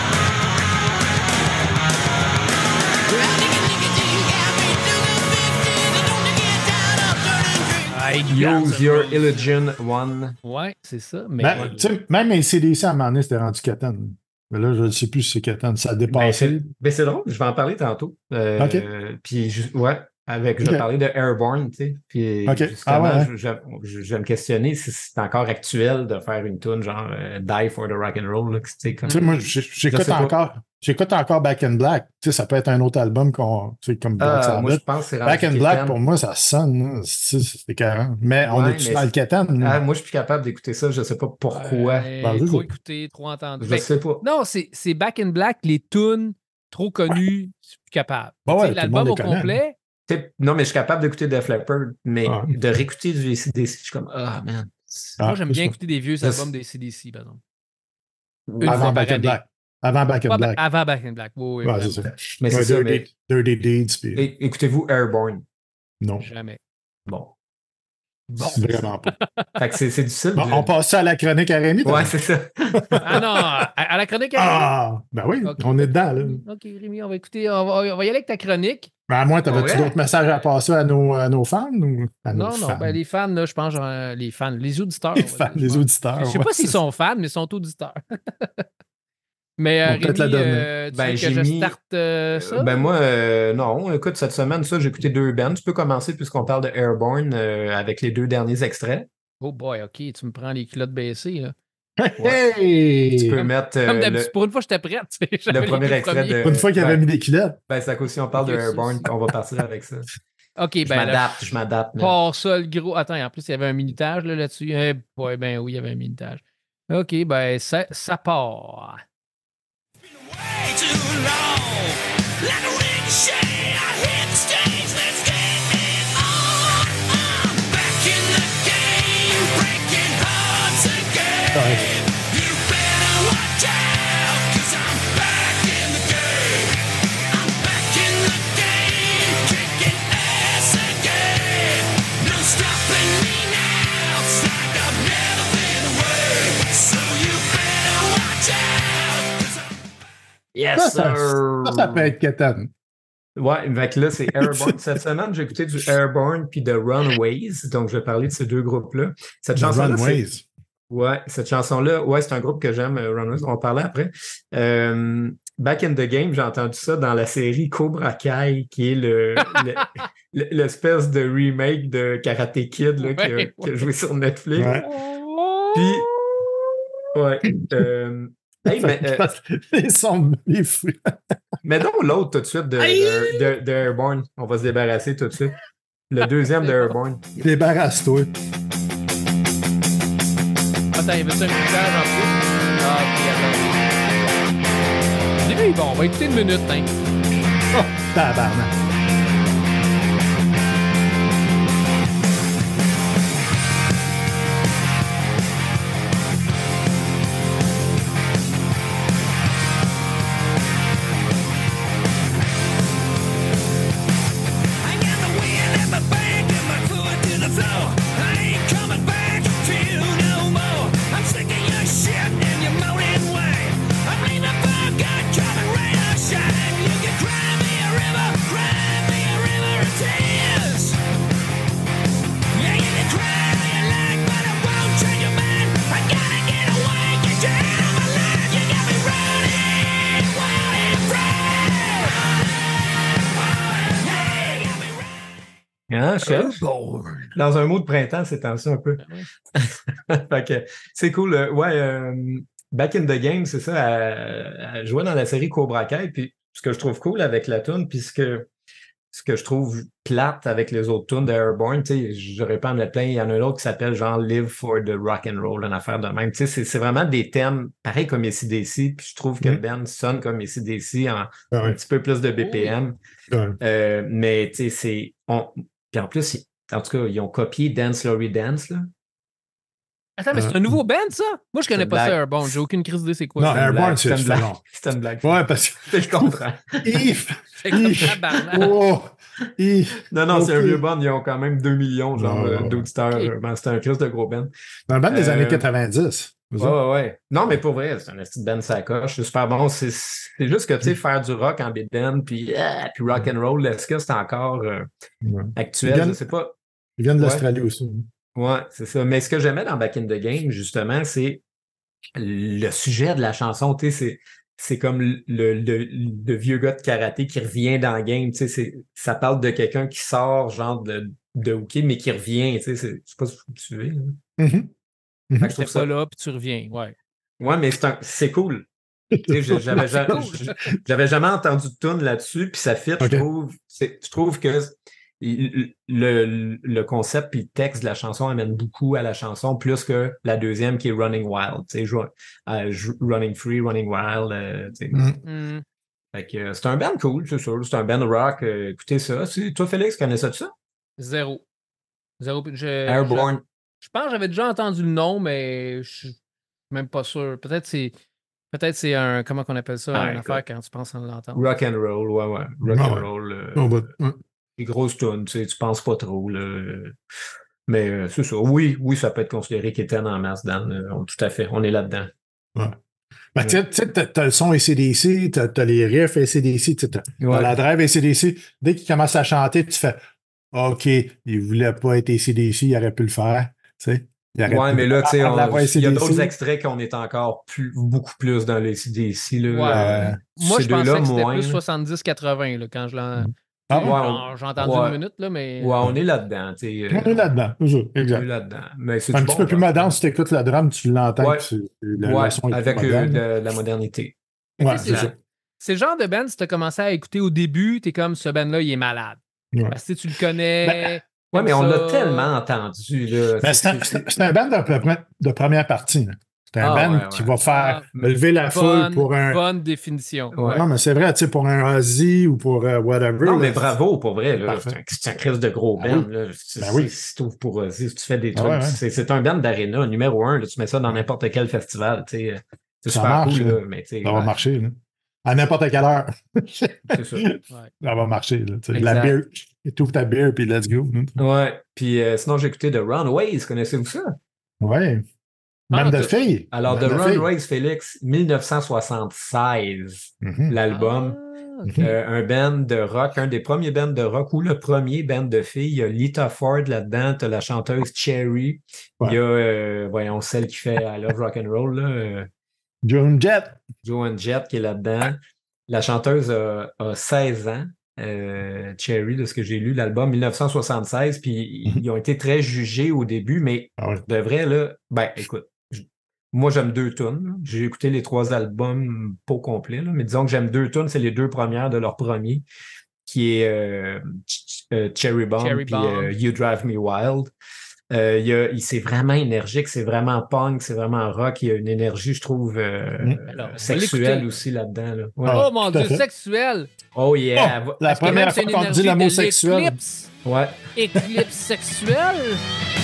Hey, Use Guns N' Your Roses. Illusion One. Ouais, c'est ça. Mais Ben, tu sais, même A C D C, à un moment donné, c'était rendu Kétan. Mais là, je ne sais plus si c'est Kétan. Ça a Ben, dépassé. c'est ben, c'est drôle, je vais en parler tantôt. Euh, OK. Puis, je- ouais, avec, je vais OK. parler de Airborne, tu sais. Puis, OK. justement, Ah ouais, hein? je, je- je- je vais me questionner si c'est encore actuel de faire une tune genre euh, Die for the Rock and Roll, là, que, tu sais, comme... Tu sais, moi, j'ai- j'écoute sais pas. encore, j'écoute encore Back in Black. Tu sais, ça peut être un autre album qu'on, tu sais, comme Black Ah, moi, je Sabbath. pense que c'est Back in rendu Black, Kétan. pour moi, ça sonne, là. C'est c'est écœurant. Mais on Ouais, est-tu mais dans le c'est- Kétan? Ah, moi, je suis plus capable d'écouter ça, je sais pas pourquoi. Ouais, Ben, je trop sais. écouté, trop entendu. Je Ben, sais pas. non, c'est c'est Back in Black, les tunes trop connues, je suis plus capable. Ben ouais, Tu sais, tout le l'album monde au les connaît. complet, Tu sais, non, mais je suis capable d'écouter Def Leppard, mais Ouais. de réécouter du A C D C, je suis comme, ah, man. Ah, moi j'aime c'est bien ça. écouter des vieux Je albums sais. des C D C, par exemple. Une Avant fois Back par in année. Black. Avant Back in Pas ba- Black. avant Back in Black, oui, oui, Ouais, vraiment. c'est ça. Mais c'est Ouais, ça, Dirty, mais Dirty Deeds, puis é- écoutez-vous Airborne. non, Jamais. Bon. Bon. vraiment pas. Fait que c'est c'est difficile. Bon, de- on passe ça à la chronique à Rémi? Ouais, t'as- c'est ça. Ah non, à, à la chronique. à Ah! Ben oui, Ok. on est dedans, là. Rémi. Ok, Rémi, on va écouter, on va, on va y aller avec ta chronique. Ben, à moins, t'avais-tu Ouais. d'autres messages à passer à nos, à nos fans? Ou à nos Non, non, fans? ben les fans, là, je pense, genre, euh, les fans, les auditeurs. Les on va fans, dire, je les pense. auditeurs. Je sais ouais, pas s'ils c'est sont fans, mais ils sont auditeurs. Mais euh, On va peut-être Rémi, la donner. euh, tu Ben, veux que j'ai je mis- starte euh, ça? Ben moi, euh, non, écoute, cette semaine, ça, j'ai écouté deux bands. Tu peux commencer puisqu'on parle de Airborne euh, avec les deux derniers extraits. Oh boy, ok, tu me prends les culottes baissées. Là. ça. Hey! Tu peux Comme- mettre euh, Comme le, d'habitude, pour une fois, j'étais prête. tu sais, j'avais le les premier deux extrait premiers. de... Pour une fois qu'il avait ouais. mis des culottes. Ben, c'est à cause si on parle Ok, de Airborne, c'est- on va partir avec ça. Ok, Je ben là, m'adapte, je m'adapte. man. Pas ça, le gros. Attends, en plus, il y avait un minutage là, là-dessus. Eh, ouais, ben oui, il y avait un minutage. Ok, ben ça, ça part. Way too long. Like a ricochet, I hit the stage. Let's get it on. I'm back in the game, breaking hearts again. Ouais. You better watch out, 'cause I'm back in the game. I'm back in the game, kicking ass again. No stopping me now. It's like I've never been away. So you better watch out, 'cause I'm Yes, Ça, ça, sir! ça, ça peut être Kétan. Ouais, fait que là, c'est Airborne. Cette semaine, j'ai écouté du Airborne puis de Runaways. Donc, je vais parler de ces deux groupes-là. Cette The chanson-là, c'est... Runways. Ouais, cette chanson-là, ouais, c'est un groupe que j'aime, euh, Runaways, on va en parler après. Euh, Back in the Game, j'ai entendu ça dans la série Cobra Kai, qui est le, le, l'espèce de remake de Karate Kid là, qui, a, Ouais, qui a joué sur Netflix. Ouais. Puis, ouais. Euh, hey, mais, euh, Ils sont les fruits. mais donc l'autre tout de suite de, de, de, de Airborne. On va se débarrasser tout de suite. Le deuxième de Airborne. Débarrasse-toi. Attends, il veut ça un message en plus? Ah, ok, attends. Lui, bon, on va écouter une minute, hein. Oh, tabarnak. I got the wind at my back and my foot to the floor. I ain't coming back to you no more. I'm sick of your shit and your moaning way. I'm leaving for good, coming rain or shine. You can cry me a river, cry me a river of tears. Yeah, you can cry all you like, but I won't change your mind. I gotta get away, get you out of my life. You got me running, wild and free. Yeah, you got me running. Hein, chef? Dans un mot de printemps, c'est temps ça un peu. Fait que c'est cool. euh, Ouais, euh, Back in the Game, c'est ça, elle, elle jouait dans la série Cobra Kai. Puis ce que je trouve cool avec la tune, puis ce que, ce que je trouve plate avec les autres tunes d'Airborne, tu sais, j'aurais pas à me le plaindre. Il y en a un autre qui s'appelle genre Live for the Rock and Roll, une affaire de même. Tu sais, c'est, c'est vraiment des thèmes pareils comme A C/D C. Puis je trouve que Mm. Ben sonne comme A C/D C en Ah un ouais. petit peu plus de B P M. Ouais. Euh, mais tu sais, c'est. On... Puis en plus, ils- en tout cas, ils ont copié Dance Laurie Dance, là. Attends, mais c'est Euh, un nouveau band, ça? Moi, je connais une pas ça, blague. Airborne. J'ai aucune crise d'idée c'est quoi. Non, ça. C'était une Airborne, blague. c'est C'était une blague. différent. C'était une blague. Ouais, parce que. Je comprends. If! C'est comme If! tabarnak. Oh! If! Non, non, c'est un Ok. vieux band. Ils ont quand même deux millions genre, Ouais, ouais, euh, ouais. d'auditeurs. Ok. Ben, c'était un crise de gros band. Dans le band des Euh, années quatre-vingt-dix. vous Ouais, autres? ouais, ouais. Non, mais pour vrai, c'est un petit band sacoche. C'est super bon. C'est, c'est juste que, tu sais, faire du rock en bédaine, puis, ah, puis rock and roll, est-ce que c'est encore euh, Ouais. actuel? Ils viennent- Je sais pas. Ils viennent de Ouais. l'Australie aussi. Ouais, c'est ça. Mais ce que j'aimais dans Back in the Game, justement, c'est le sujet de la chanson. Tu sais, c'est, c'est comme le, le, le vieux gars de karaté qui revient dans le game. Tu sais, c'est, ça parle de quelqu'un qui sort, genre, de, de hockey, mais qui revient. Tu sais, c'est, je sais pas si vous suivez. Là. Mhm. Fait Mhm. que je T'es trouve ça. pas là, puis tu reviens. Ouais. Ouais, mais c'est, un, c'est cool. Tu sais, je- j'avais, C'est ja- cool. j- j'avais jamais entendu de tune là-dessus, puis ça fit, Ok. je trouve. C'est, je trouve que il- le, le concept puis le texte de la chanson amène beaucoup à la chanson, plus que la deuxième qui est Running Wild. Tu sais, je- euh, je- Running Free, Running Wild. euh, tu sais. Mhm. Hmm. Fait que euh, c'est un band cool, c'est sûr. C'est un band rock. euh, écoutez ça. C'est- toi, Félix, connais-ça de ça? Zéro. Zéro. Je, Airborne. Je, je pense que j'avais déjà entendu le nom, mais je suis même pas sûr. Peut-être c'est. Peut-être c'est un. Comment qu'on appelle ça? Ah, une écoute. affaire quand tu penses en l'entendre. Rock and roll, ouais, ouais. Rock Ah and ouais. roll. euh, Oh, but- ouais. des grosses tunes, tu sais, tu penses pas trop, là. Mais euh, c'est ça. Oui, oui, ça peut être considéré qu'Étienne en masse, Dan. euh, on- tout à fait. On est là-dedans. Ouais. Ben, tu sais, tu sais, t'as, t'as le son A C D C, t'as, t'as les riffs A C D C, tu sais, t'as, t'as Ouais. la drive A C D C. Dès qu'il commence à chanter, tu fais OK, il voulait pas être A C D C, il aurait pu le faire. Tu sais. Il aurait Ouais, pu mais là, tu sais, prendre la on- voix il y a A C D C. d'autres extraits qu'on est encore plus, beaucoup plus dans les C D C, là. Ouais. Euh, Moi, ces je pensais deux-là, que c'était moins, plus là. soixante-dix quatre-vingts là, quand je l'en. Ah tu sais, ouais? genre, j'ai entendu Ouais. une minute, là, mais. Ouais, on est là-dedans, tu sais. euh, On est là-dedans, c'est ça, On est exact. là-dedans. Mais c'est Un du petit bon peu plus rock, moderne, là. si tu écoutes le drum, tu l'entends Ouais. que c'est, le, Ouais, le son est avec plus euh, moderne. de, de la modernité. Mais Ouais, tu sais, c'est c'est, ça. c'est le genre de band, si tu as commencé à écouter au début, tu es comme ce band-là, il est malade. Ouais. Parce que tu sais, tu le connais. Ouais, t'aimes mais on l'a ça. tellement entendu, là. Ben, C'est- c'est, un, c'est- c'est- c'est un band de, pre- de première partie. là. C'est un Ah, band ouais, qui ouais. va faire Ah, lever la foule Bonne, pour un. bonne définition. Ouais. Non, mais c'est vrai, tu sais, pour un Ozzy ou pour euh, whatever. Non, là, mais bravo, pour vrai. Là. Parfait. C'est un, c'est un crise de gros Ben band. oui. Là. Si, Ben si- oui. si tu ouvres pour Ozzy, si tu fais des Ah trucs, ouais, ouais. c'est, c'est un band d'aréna, numéro un. Là, tu mets ça dans n'importe quel festival. Tu sais. C'est Ça super marche, cool, là. là, mais tu sais, Ça va ouais, marcher. Là. À n'importe quelle heure. c'est ça. Ouais. Ça va marcher. Là, tu sais. Exact. la bière, tu ouvres ta bière puis let's go. là. Ouais. Puis euh, sinon, j'ai écouté The Runaways. Connaissez-vous ça? Ouais. Ah, Bande de tout- filles. Alors, Bande The de filles. Runaways, Félix, dix-neuf cent soixante-seize, Mhm. l'album. Ah, ok. Euh, un band de rock, un des premiers bands de rock ou le premier band de filles. Il y a Lita Ford là-dedans, t'as la chanteuse Cherry. Ouais. Il y a, euh, voyons, celle qui fait I Love Rock and Roll, là, euh, Joan Jett. Joan Jett qui est là-dedans. La chanteuse a, a seize ans. euh, Cherry, de ce que j'ai lu, l'album dix-neuf cent soixante-seize, puis Mhm. ils ont été très jugés au début, mais Ah ouais. de vrai, là, ben, écoute, je- moi, j'aime deux tunes. là. J'ai écouté les trois albums pas au complet, là, mais disons que j'aime deux tunes, c'est les deux premières de leur premier, qui est euh, Ch- euh, Cherry Bomb Cherry puis Bomb. euh, You Drive Me Wild. Euh, il, y a, il, c'est vraiment énergique, c'est vraiment punk, c'est vraiment rock. Il y a une énergie, je trouve, euh, Mm. Alors, on va sexuelle l'écouter. aussi là-dedans. Là. Ouais. Ah, Oh mon tout à Dieu, fait. sexuel! Oh yeah! Oh, va- la Est-ce que même première c'est fois une qu'on dit énergie le mot de sexuel. l'éclipse? Ouais. Éclipse sexuelle?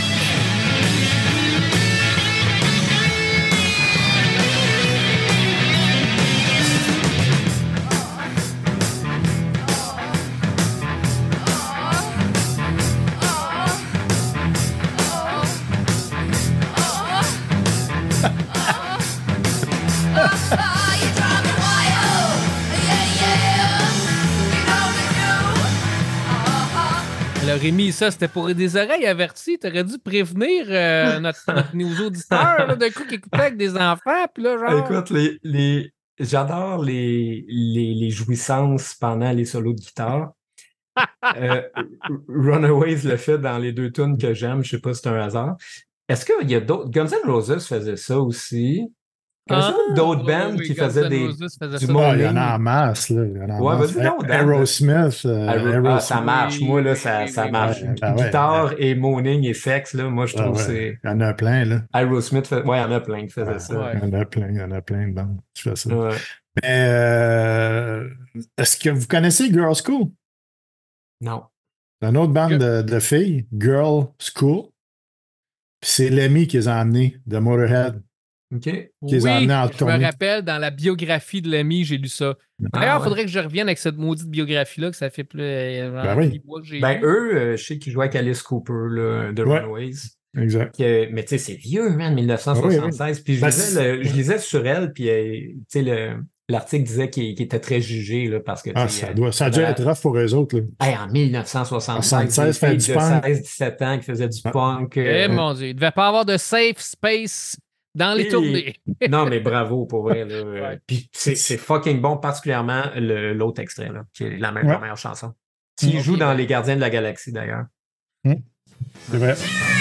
Alors, Rémi, ça, c'était pour des oreilles averties. T'aurais dû prévenir euh, notre, notre- nos auditeurs, là, d'un coup, qui écoutaient avec des enfants, puis là, genre... Écoute, les, les, j'adore les, les, les jouissances pendant les solos de guitare. Euh, Runaways le fait dans les deux tunes que j'aime. Je sais pas si c'est un hasard. Est-ce qu'il y a d'autres... Guns N' Roses faisait ça aussi. Connaissez-vous Ah, d'autres oui, bands oui, qui Guns faisaient N' des, Roses faisait du ça. Ah, il y en moaning? a en masse, là. Il y en a en Ouais, masse. vas-y donc, Dan. Aerosmith, euh, Aero- Aerosmith. Ah, ça marche. Oui, Moi, là, oui, ça, oui, ça oui, marche. oui. Ah ouais, Guitare et moaning et sexe, là, moi, je Ah trouve que ouais, c'est... il y en a plein, là. Aerosmith, fait... ouais, il y en a plein qui faisaient Ah, ça. Ouais. il y en a plein, il y en a plein de bandes qui font ça. Ouais. Mais euh, est-ce que vous connaissez Girl School? Non. C'est une autre bande Que- de, de filles, Girl School. Puis c'est Lemmy qui les a emmenés de Motorhead. OK. Qui les a Oui, amenés en je me tournée. rappelle, dans la biographie de l'ami, j'ai lu ça. Ah, D'ailleurs, il ouais. faudrait que je revienne avec cette maudite biographie-là, que ça fait plus euh, Ben genre oui. huit mois que j'ai Ben, lu. eux, euh, je sais qu'ils jouaient avec Alice Cooper, là, de Ouais. Runaways. Exact. Qui, euh, mais tu sais, c'est vieux, man, dix-neuf cent soixante-seize. Puis je, Ben, lisais c'est- le- je lisais sur elle, puis euh, tu sais, le- l'article disait qu'il qu'il était très jugé, là, parce que, tu Ah, sais, ça euh, doit, ça a dû ben, être rough pour eux autres, là. hey, en dix-neuf cent soixante-seize, des soixante-seize, faire filles du de punk. seize dix-sept ans qui faisaient du Ah. punk. Eh euh, mon Dieu, il devait pas avoir de safe space dans les Et- tournées. Non, mais bravo pour vrai. Là. Euh, Ouais. Puis c'est c'est fucking bon, particulièrement le- l'autre extrait, là, qui est la, me- Ouais. la meilleure chanson. Qui Ok, joue dans ben. Les Gardiens de la Galaxie, d'ailleurs. C'est vrai.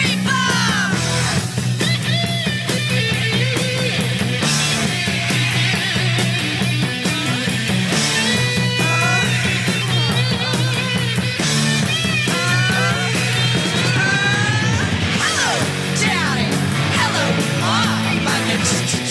Hello, Daddy. Hello, Mom. Like a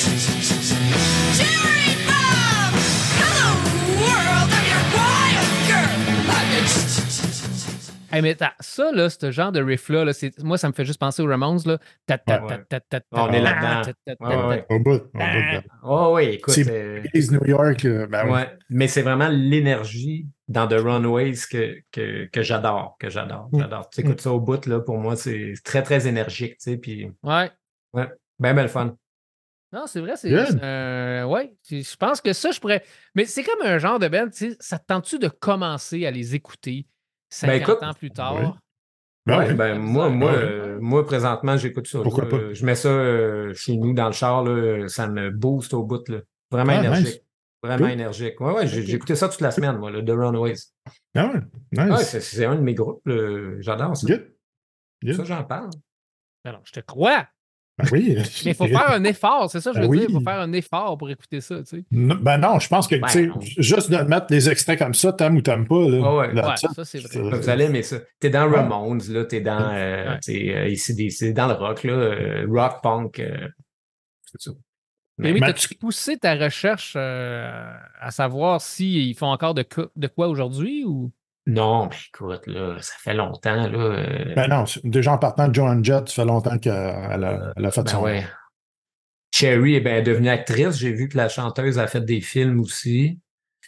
Jerry Bob. Hello, world. I'm your wild girl. Like a Hey, mais t'as- ça, là, ce genre de riff-là, là, c'est- moi, ça me fait juste penser aux Ramones. Là. Ta- ta- Ouais. ta- ta- ta- ta- On est ta- là-dedans. ta- ta- ta- Ouais, ouais, ouais. Au bout. Au bout Ah. de- Oh oui, écoute. C'est euh, Belize, New York. euh, ben oui. ouais. Mais c'est vraiment l'énergie dans The Runaways que, que, que j'adore, que j'adore, Mm. j'adore. Tu écoutes ça au bout, là, pour moi, c'est très, très énergique, tu sais, puis Ouais. ben, ben le fun. Non, c'est vrai, c'est. Good. c'est un- ouais, c'est- je pense que ça, je pourrais. Mais c'est comme un genre de band, tu sais, ça te tente-tu de commencer à les écouter cinquante écoute, ans plus tard? oui. Ben Ouais, oui. ben, moi, moi, Ah ouais. euh, moi, présentement, j'écoute ça. Pourquoi là. pas? Euh, Je mets ça euh, chez nous dans le char, là, ça me booste au bout. Là. Vraiment Ah, énergique. nice. Vraiment Cool. énergique. Ouais, ouais, j'ai Ok. j'ai écouté ça toute la semaine, moi, le The Runaways. Ah ouais. Ouais, Nice. c'est c'est un de mes groupes. là. J'adore ça. Good. Good. Ça, j'en parle. Alors, je te crois. Ben oui. Mais il faut faire un effort, c'est ça que je Ben veux oui. dire. Il faut faire un effort pour écouter ça, tu sais. Non, ben non, je pense que, Ben tu sais, non. juste de mettre des extraits comme ça, t'aimes ou t'aimes pas, là. Ouais, ouais. Là, Ouais, ça, ça, c'est vrai. c'est- Vous allez aimer ça. T'es dans Ouais. Ramones, là, t'es dans euh, Ouais. t'sais, euh, ici, des- c'est dans le rock, là, euh, rock punk. euh, c'est ça. Mais- Mais Ben, t'as-tu poussé ta recherche euh, à savoir s'ils font encore de, co- de quoi aujourd'hui ou. Non, mais écoute, là, ça fait longtemps, là. euh, Ben non, c'est- déjà en partant de Joan Jett, ça fait longtemps qu'elle a, elle a fait ben son. ouais. Cherry est ben, devenue actrice. J'ai vu que la chanteuse a fait des films aussi.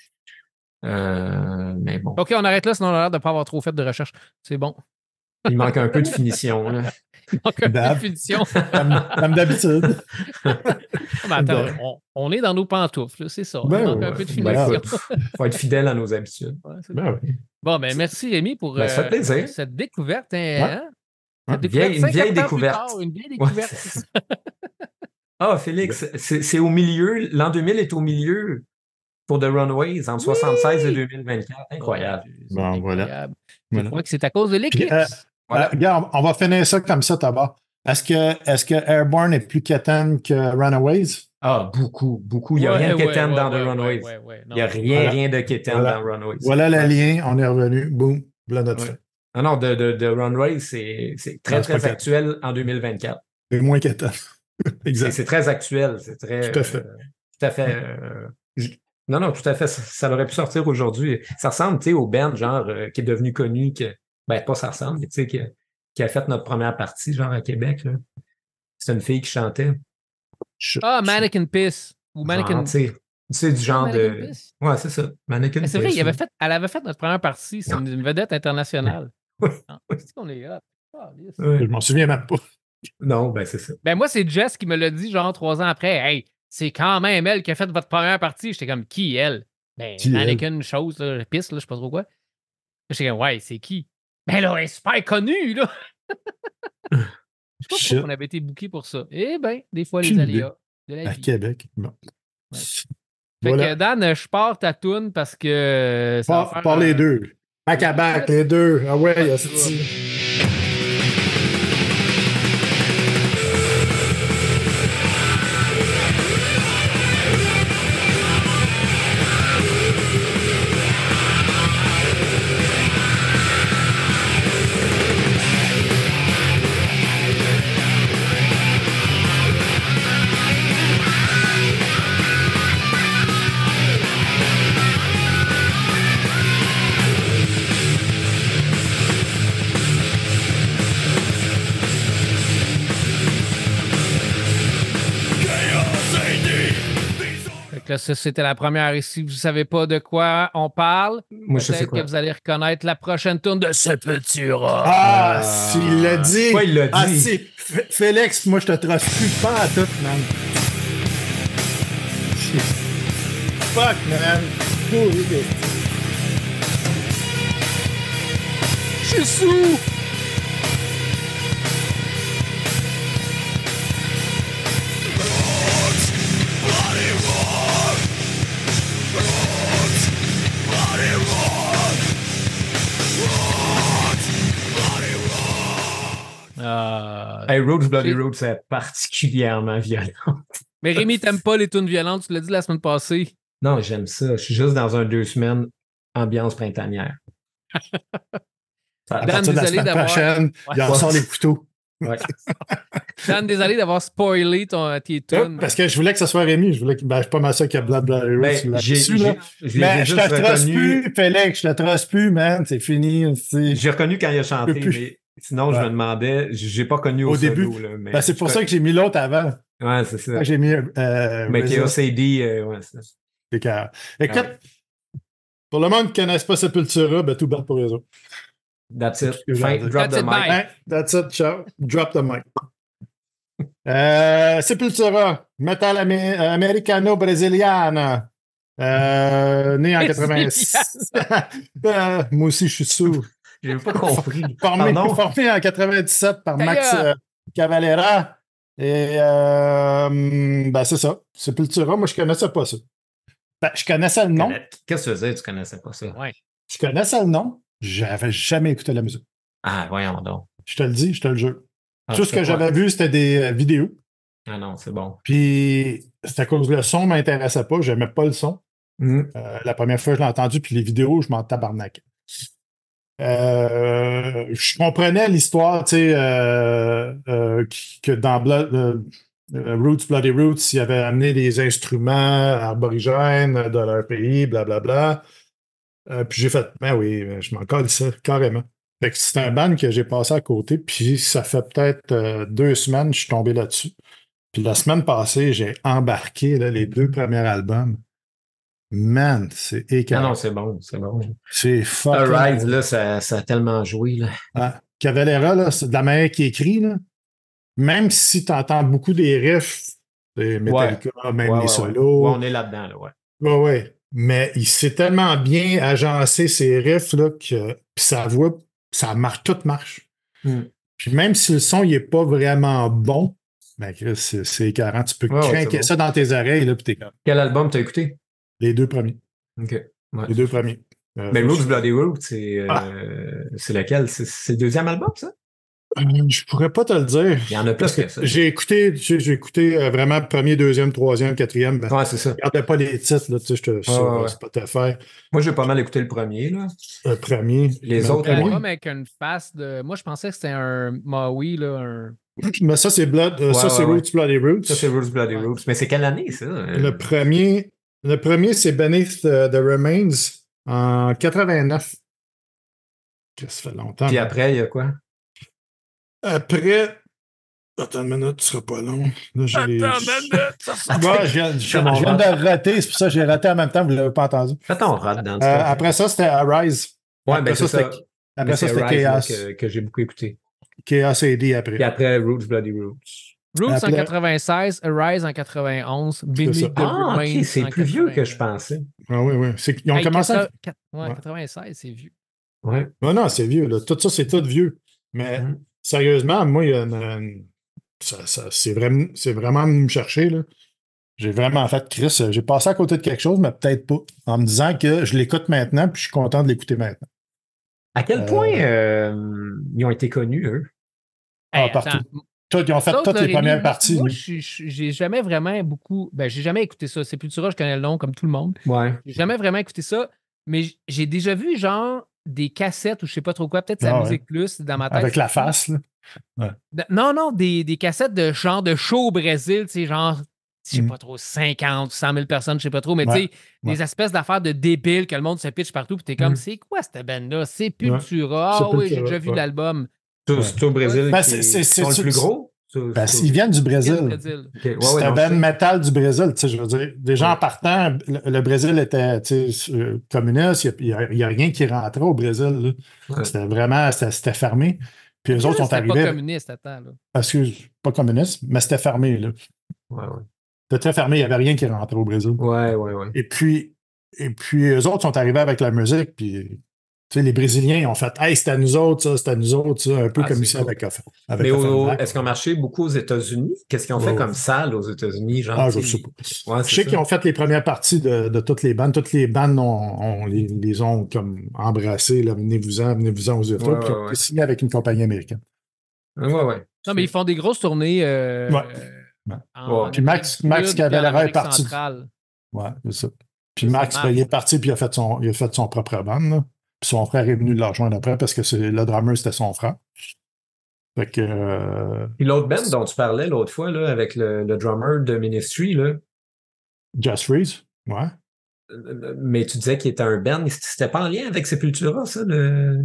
Euh, mais bon, OK, on arrête là, sinon on a l'air de ne pas avoir trop fait de recherche. C'est bon. il manque un peu de finition. Là. Donc, une Dab. définition. Comme, comme d'habitude. Mais attends, on, on est dans nos pantoufles, là, c'est ça. Ben Il manque ouais, un peu de Ben, finition. écoute, faut être fidèle à nos habitudes. Ouais, c'est Ben oui. Bon, ben merci, Rémi, pour Ben, ça fait euh, plaisir. cette découverte. Hein, Ouais. hein? Ouais. Cette découverte Vieille- une vieille cinquante ans plus découverte. tard, une vieille Ouais, découverte. c'est ça. Ah, Félix, c'est c'est au milieu. L'an deux mille est au milieu. pour The Runaways entre soixante-seize et deux mille vingt-quatre. Incroyable. C'est Bon, voilà. incroyable. Je Voilà. crois que c'est à cause de Puis, l'équipe. euh, Voilà. euh, regarde, on va finir ça comme ça, Tabac. Est-ce que, est-ce que Airborne est plus quétaine que Runaways? Ah, beaucoup, beaucoup. Il n'y a Ouais, rien de ouais, quétaine ouais, dans ouais, The Runaways. ouais, ouais, ouais. Il Non, n'y a c'est- rien, Voilà. rien de quétaine Voilà. dans Runaways. Voilà le Ouais. lien, on est revenu. Boum, voilà notre Ouais. fait. Ah non, de, de, de Runaways, c'est c'est très, Non, c'est pas très quétaine. actuel en deux mille vingt-quatre. C'est moins quétaine. C'est Exact. c'est très actuel. C'est très. Tout à fait. euh, tout à fait. euh, je- non, non, tout à fait. Ça, ça aurait pu sortir aujourd'hui. Ça ressemble, tu sais, au band, genre, euh, qui est devenu connu, que, ben, pas ça ressemble, mais tu sais, qui, a- qui a fait notre première partie, genre, à Québec, là. C'est une fille qui chantait. Je- Ah, je- Mannequin Piss. Ou Mannequin. Genre, tu sais, c'est du Ah, genre Mannequin de. Piss. Ouais, c'est ça. Mannequin Mais c'est vrai, Piss, il avait ouais. fait, elle avait fait notre première partie. C'est une, une vedette internationale. Ouais. Ah, c'est qu'on est hot. Ah, yes. Ouais. Je m'en souviens même pas. Non, ben, c'est ça. Ben moi, c'est Jess qui me l'a dit genre trois ans après. Hey, c'est quand même elle qui a fait votre première partie. J'étais comme, qui elle? Ben, Qui, elle? Mannequin chose, là, pisse, là, je sais pas trop quoi. J'étais comme, ouais, c'est qui? Ben là, elle est super connue, là. Je sais pas Shit. pourquoi on avait été booké pour ça. Eh ben, des fois, les Aucune aléas de la À vie. Québec. Bon. Ouais. Fait Voilà. que Dan, je pars ta toune parce que euh, ça va Par, faire par un- les deux. Back à back, les deux. Ah ouais, il y a ce petit. Fait que là, ça, c'était la première. Et si vous ne savez pas de quoi on parle, Moi, je sais peut-être quoi. que vous allez reconnaître la prochaine tourne de Sepultura. Ah, Ah. s'il l'a dit. Ouais, il l'a Ah, dit. si. F- Félix, moi, je te trace plus pas à tout, man. Fuck, man. Pourri de- Je suis sous! Ah. Hey, Roots, Bloody J'ai- Roots, c'est particulièrement violent. Mais Rémi, t'aimes pas les tunes violentes, tu l'as dit la semaine passée. Non, j'aime ça. Je suis juste dans un deux semaines ambiance printanière. Ça- À Dan, partir de la désolé semaine d'avoir- prochaine, il en Ouais. sort les couteaux. ouais. Dan, désolé d'avoir spoilé ton, tes tunes. Parce que je voulais que ce soit Rémi. Je voulais que, ben, je suis pas mal sûr qu'il y a Blood Blood Roots Ben, là- j'ai dessus, là. j'ai- je l'ai Mais je juste te trace reconnu. plus, Félix. Je te trace plus, man. C'est fini. c'est- J'ai reconnu quand il a chanté, Je peux plus. mais sinon, je Ouais. me demandais, j'ai pas connu au, Au solo, début. là, mais Ben, c'est pour ça que j'ai mis l'autre avant. Ouais, c'est ça. J'ai mis euh, Mais Resist. Chaos A D, euh, ouais, c'est ça. C'est carré. Écoute, Ouais. pour le monde qui ne connaisse pas Sepultura, ben tout bad pour eux autres. That's C'est it. tout ce que j'ai Fin, à dire. drop That's the it, mic. bye. Hein? That's it, ciao. Drop the mic. Euh, Sepultura, metal amé- americano-brésiliana. Euh, né en quatre-vingt-six. Euh, moi aussi, je suis sourd. J'ai pas compris. Formé, Pardon? formé en quatre-vingt-dix-sept par Max D'ailleurs. euh, Cavalera. Et euh, ben, c'est ça. Sepultura, moi, je connaissais pas ça. Ben, je connaissais le nom. Qu'est-ce que tu faisais? Tu connaissais pas ça? Ouais. Je connaissais le nom. J'avais jamais écouté la musique. Ah, voyons donc. Je te le dis, je te le jure. Ah, Tout ce c'est que quoi? j'avais vu, c'était des euh, vidéos. Ah non, c'est bon. Puis, c'était à cause le son ne m'intéressait pas. J'aimais pas le son. Mm. Euh, la première fois que je l'ai entendu, puis les vidéos, je m'en tabarnakais. Euh, je comprenais l'histoire, tu sais, euh, euh, qui- que dans Blood, euh, euh, Roots, Bloody Roots, ils avaient amené des instruments aborigènes de leur pays, blablabla. Euh, puis j'ai fait, ben oui, je m'en colle ça, carrément. Fait que c'est un band que j'ai passé à côté, puis ça fait peut-être euh, deux semaines que je suis tombé là-dessus. Puis la semaine passée, j'ai embarqué là, les deux premiers albums. Man, c'est Ah écœurant. non, c'est bon, c'est bon. C'est The fucking... Rise, là, ça, ça a tellement joué, là. Ah, Cavalera, là, c'est de la manière qui écrit, là. Même si tu entends beaucoup des riffs, des Metallica, même Ouais, les ouais, solos. ouais. Ouais, on est là-dedans, là, ouais. Ouais, ouais. Mais il sait tellement bien agencer ses riffs, là, que puis sa voix, ça marche, tout marche. Mm. Puis même si le son, il est pas vraiment bon, ben, Chris, c'est c'est écœurant. Tu peux Ouais, ouais, craquer c'est ça dans tes oreilles, là, puis t'es comme... Quel album t'as écouté? Les deux premiers. OK. Ouais. Les deux premiers. Euh, Mais je- Roots Bloody Roots, c'est euh, Ah. c'est lequel? C'est c'est le deuxième album, ça? Euh, Je pourrais pas te le dire. Il y en a plus Parce que ça. J'ai écouté, j'ai j'ai écouté euh, vraiment premier, deuxième, troisième, quatrième. Ben, Ouais, c'est ça. je regardais pas les titres, là, tu sais, j'étais sur ouais, euh, ouais. Spotify. Moi, j'ai pas mal écouté le premier, là. Le premier. Les Mais autres, le Un premier- album avec une face de. Moi, je pensais que c'était un Maui, là. Un... Mais ça, c'est Blood, euh, Ouais, ça, c'est ouais, ouais. Roots, Bloody Roots. Ça, c'est Roots Bloody Ouais. Roots. Mais c'est quelle année, ça? Euh, Le premier, le premier, c'est Beneath the, the Remains en quatre-vingt-neuf. Que ça fait longtemps. Puis hein. après, il y a quoi? Après. Attends une minute, ce sera pas long. Là, j'ai les- Attends, man, ça sent- Ouais, je viens, je- Fais mon je viens rap. de rater, c'est pour ça que j'ai raté en même temps, vous ne l'avez pas entendu. Fais ton rap dans Euh, ce cas. après ça, c'était Arise. Ouais, après ben c'est ça, ça. c'était- Mais Après ça, c'est c'était Rise, là, Chaos. que, que j'ai beaucoup écouté. Chaos A D après. Puis après, Roots Bloody Roots. Roots en Après- quatre-vingt-seize, Arise en quatre-vingt-onze, ça. Beneath the Ah, Remains ok, c'est en plus vieux que je quatre-vingt-neuf. pensais. Ah oui, oui. C'est- Ils ont Hey, commencé à... quatre- quatre- Ouais, Ouais. quatre-vingt-seize, c'est vieux. Ouais. Non, non, c'est vieux. Là. Tout ça, c'est tout vieux. Mais Mhm. sérieusement, moi, il y a une- une- ça, ça- c'est vraiment, c'est vraiment venu me chercher. Là. J'ai vraiment fait, Chris, j'ai passé à côté de quelque chose, mais peut-être pas. En me disant que je l'écoute maintenant, puis je suis content de l'écouter maintenant. À quel Euh, point euh, ils ont été connus, eux? Ah, Hey, partout. attends, Tous, ils ont fait Sauf toutes les Rémi, premières moi- parties. Moi, je- je- j'ai jamais vraiment beaucoup. Ben, j'ai jamais écouté ça. Sepultura, je connais le nom comme tout le monde. Ouais. J'ai jamais vraiment écouté ça, mais j- j'ai déjà vu, genre, des cassettes ou je sais pas trop quoi, peut-être sa Ah ouais. musique plus dans ma tête. Avec la face. Là. De- Non, non, des, des cassettes de genre de show au Brésil, tu sais, genre, je sais Mm. pas trop, cinquante, cent mille personnes, je sais pas trop, mais tu Ouais, sais, des espèces d'affaires de débiles que le monde se pitch partout, puis t'es comme, Mm. c'est quoi cette band-là? Sepultura. Ah Sepultura, oui, j'ai déjà vu ouais. l'album. C'est Ouais. c'est au Brésil Ben, qui c'est- c'est- sont c'est- le plus c'est- gros? C'est- Ben, c'est- ils viennent du Quel Brésil. Brésil? Ok, ouais, ouais, C'est un non, je band sais. metal du Brésil, tu sais, je veux dire. Déjà, Ouais. en partant, le, le Brésil était, tu sais, euh, communiste, il n'y a, il y a rien qui rentrait au Brésil. là. Ouais. C'était vraiment, c'était c'était fermé. Puis eux autres sont C'était pas arrivés, communiste, attends, là. parce que, pas communiste, mais c'était fermé, là. Ouais, ouais. C'était très fermé, il n'y avait rien qui rentrait au Brésil. Ouais, ouais, ouais. Et puis, et puis, eux autres sont arrivés avec la musique, puis, tu sais, les Brésiliens ont fait, hey, c'était à nous autres, ça, c'était à nous autres, ça, un peu Ah, comme c'est ici cool. avec Off- avec Mais au- Offenbach. est-ce qu'ils ont marché beaucoup aux États-Unis? Qu'est-ce qu'ils ont fait Ouais, comme ouais. salle aux États-Unis? Genre, Ah, je tu sais sais, pas. Ouais, Je c'est sais ça. qu'ils ont fait les premières parties de, de toutes les bandes. Toutes les bandes ont, ont- les, les ont comme embrassés. Là, venez-vous-en, venez-vous-en aux États. Ouais, puis ils ont ouais, été ouais. signés avec une compagnie américaine. Ouais, ouais. Non, mais ils font des grosses tournées. euh, Ouais. euh, Ouais. en Ouais. Puis Max- Amérique du Max Sud, Cavalera puis en est Amérique parti. centrale. Ouais, c'est ça. Puis Ça Max, marche. ben, il est parti, puis il a fait son, il a fait son propre band. Là. Puis son frère est venu le rejoindre après parce que c'est, le drummer, c'était son frère. Fait que. euh, Puis l'autre band dont tu parlais l'autre fois, là, avec le, le drummer de Ministry, là, Just Freeze. Ouais. euh, mais tu disais qu'il était un band, mais c'était pas en lien avec Sepultura, ça, le.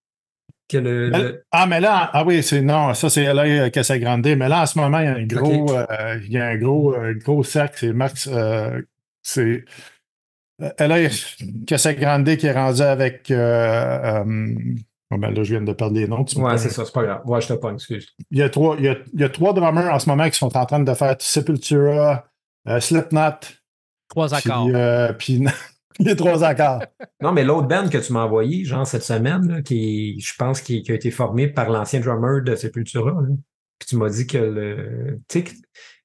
Que le, Mais- le- Ah, mais là, ah oui, c'est non, ça c'est L A Casagrande. Mais là, en ce moment, il y a un gros, Ok. euh, il y a un gros, euh, gros cercle, c'est Max, euh, c'est euh, L A Casagrande qui est rendu avec. Euh, euh, oh, ben là, je viens de perdre les noms. tu me Ouais, permets. c'est ça, c'est pas grave. Ouais, je te pas, excuse. Il y a trois, il y a, il y a trois drummers en ce moment qui sont en train de faire Sepultura, euh, Slipknot, Trois puis, accords. euh, puis les trois accords. Non, mais l'autre band que tu m'as envoyé, genre cette semaine, là, qui, je pense, qui, qui a été formé par l'ancien drummer de Sepultura, là. Puis tu m'as dit que le. Tu sais, que-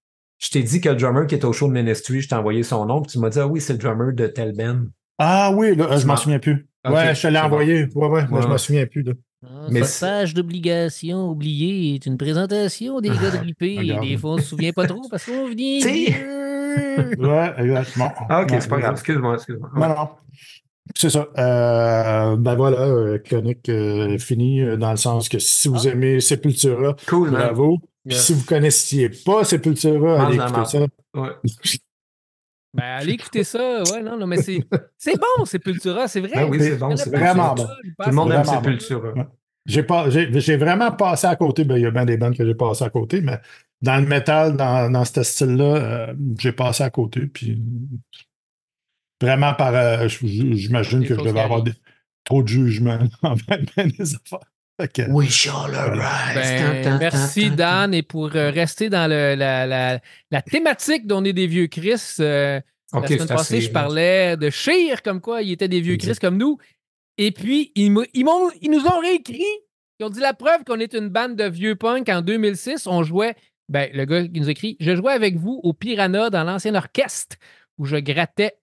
je t'ai dit que le drummer qui était au show de Ministry, je t'ai envoyé son nom, puis tu m'as dit, ah oui, c'est le drummer de tel band. Ah oui, là, je m'en souviens plus. Ok, Ouais, je te l'ai c'est bon. envoyé. Ouais, ouais, mais Ouais, je m'en ouais. souviens plus. Là. Mais Cette page d'obligation oubliée est une présentation des gars de Ripé. Regarde. Des fois, on se souvient pas trop parce qu'on vient. T'sais. vieux. Ouais, exactement. Ah, ok, Ouais, c'est pas grave, excuse-moi, excuse-moi. Non, non. C'est ça. Euh, ben voilà, euh, chronique euh, finie euh, dans le sens que si vous Ah. aimez Sepultura, Cool, man. bravo. Puis Yes. si vous connaissiez pas Sepultura, Mange allez la écouter marde. ça. Ouais. Ben, allez écouter ça. Ouais, non, non, mais c'est, c'est bon, Sepultura, c'est vrai. Ah oui, c'est bon, Il y en a c'est pas vraiment qui bon. aiment ça, ils Tout passent le monde à aime Vraiment bon. Sepultura. Ouais. J'ai pas, j'ai, j'ai vraiment passé à côté. Ben, il y a bien des bandes que j'ai passé à côté, mais dans le métal, dans, dans ce style-là, euh, j'ai passé à côté. Puis vraiment par. euh, j'imagine Des que je choses devais qui avoir des- trop de jugement envers bien des affaires. Fait que- We shall arise. Ben, Tan, tan, merci, tan, tan. Dan. Et pour euh, rester dans le- la, la- la thématique dont on est des vieux Chris, euh, Ok, la semaine c'est passée, assez, je là. parlais de Sheer, comme quoi ils étaient des vieux Exact. Chris comme nous. Et puis, ils, m'ont- ils, m'ont- ils nous ont réécrit. Ils ont dit la preuve qu'on est une bande de vieux punk. En deux mille six, on jouait. Ben, le gars qui nous écrit, je jouais avec vous au Piranha dans l'ancien orchestre où je grattais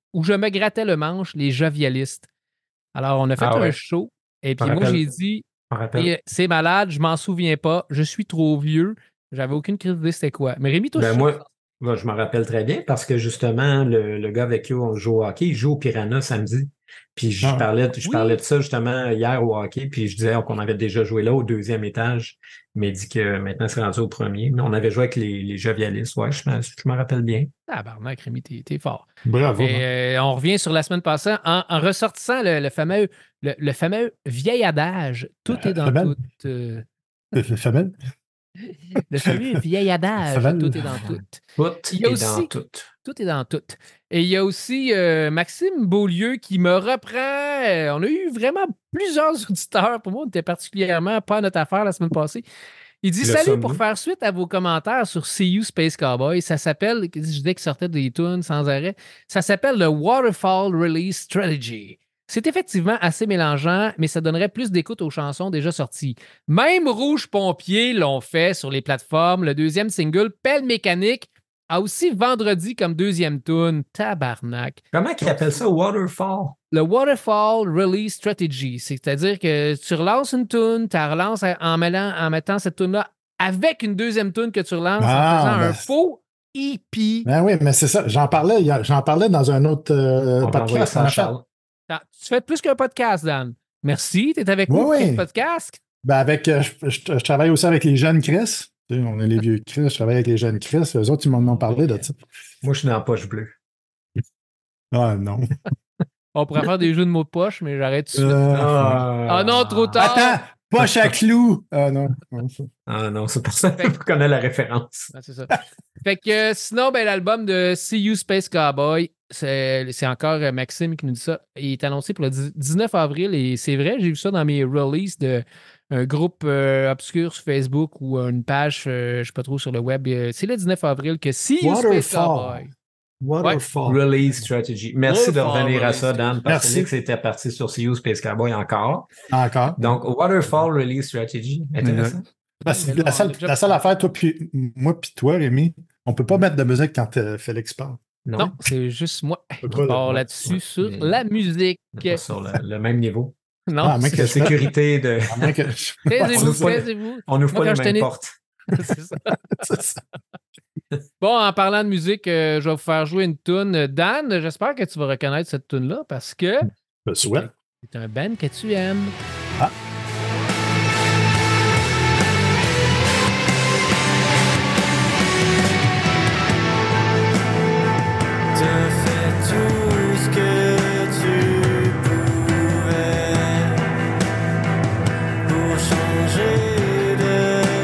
où je me grattais le manche, les jovialistes. Alors, on a fait Ah un ouais. show, et Je puis me moi, rappelle. j'ai dit, Je me rappelle. et c'est malade, je m'en souviens pas, je suis trop vieux, j'avais aucune crise d'idée c'était quoi. Mais Rémi, toi, Ben je suis sûr que moi, moi, je me rappelle très bien parce que justement, le, le gars avec qui on joue au hockey, il joue au Piranha samedi. Puis je Ah. parlais, je Oui. parlais de ça justement hier au hockey, puis je disais qu'on avait déjà joué là au deuxième étage, mais il dit que maintenant c'est rendu au premier. Mais on avait joué avec les, les jovialistes, ouais, je me, je me rappelle bien. tabarnak, Rémi, t'es, t'es fort. Bravo. hein. Et euh, on revient sur la semaine passée en, en ressortissant le, le fameux, le, le fameux vieil adage, tout Euh, est dans Femelle? tout. euh, Euh, Femelle? le fameux vieil adage, Femelle? tout est dans tout. Tout Il y a est aussi- dans tout. Tout est dans tout. Et il y a aussi euh, Maxime Beaulieu qui me reprend. Euh, on a eu vraiment plusieurs auditeurs. Pour moi, on était particulièrement pas à notre affaire la semaine passée. Il dit Le salut sommes-nous. pour faire suite à vos commentaires sur C U Space Cowboy. Ça s'appelle, je disais qu'il sortait des tunes sans arrêt. Ça s'appelle le Waterfall Release Strategy. C'est effectivement assez mélangeant, mais ça donnerait plus d'écoute aux chansons déjà sorties. Même Rouge Pompier l'ont fait sur les plateformes. Le deuxième single, Pelle Mécanique, a aussi vendredi comme deuxième tune. Tabarnak. Comment qu'ils appellent ça? Waterfall? Le Waterfall Release Strategy, c'est-à-dire que tu relances une tune, tu la relances en, mêlant, en mettant cette tune-là avec une deuxième tune que tu relances en Ah, faisant ben, un faux E P. Ben oui, mais c'est ça. J'en parlais, hier- j'en parlais dans un autre euh, On va envoyer podcast. ça qu'on à a fait. Charles. Ah, Tu fais plus qu'un podcast, Dan. Merci, tu es avec Oui, nous pour oui. quel podcast? Ben avec, euh, je, je- je travaille aussi avec les jeunes Chris. Tu sais, on est les vieux Chris, je travaille avec les jeunes Chris. Eux autres, ils m'en ont parlé de ça. Moi, je suis dans la poche bleue. Ah non. On pourrait faire des jeux de mots de poche, mais j'arrête tout de suite. Euh, Ah non, trop tard. Attends, poche à clous. Ah non. non, ça. Ah non, c'est pour ça Fait- qu'on connaît la référence. Ah, c'est ça. Fait que euh, sinon, ben, l'album de C U Space Cowboy, c'est c'est encore euh, Maxime qui nous dit ça. Il est annoncé pour le dix- dix-neuf avril et c'est vrai, j'ai vu ça dans mes releases de un groupe euh, obscur sur Facebook ou une page, euh, je sais pas trop, sur le web. Euh, c'est le dix-neuf avril que C U Space Waterfall. Cowboy. Waterfall. Release Strategy. Merci de Waterfall revenir à Release ça, Dan, parce que Merci. Nick c'était parti sur C U Space Cowboy encore. Encore. Donc, Waterfall Release Strategy. Intéressant. Ben, c'est la, seule, la seule affaire, toi, puis moi, puis toi, Rémi, on peut pas mettre de musique quand euh, Félix parle. Non, Non, c'est juste moi peut qui pas, pars ouais, là-dessus ouais. sur Mais- la musique. pas sur le, le même niveau. Non, Ah, mais c'est- que De je fais- sécurité, de... À moins que je- taisez-vous, on ouvre pas- taisez-vous. on n'ouvre Moi, pas quand les je mêmes tenais- portes. C'est ça. C'est ça. Bon, en parlant de musique, euh, je vais vous faire jouer une tune. Dan, j'espère que tu vas reconnaître cette tune-là parce que Je le souhaite. c'est un band que tu aimes. T'as fait tout ce que tu pouvais pour changer de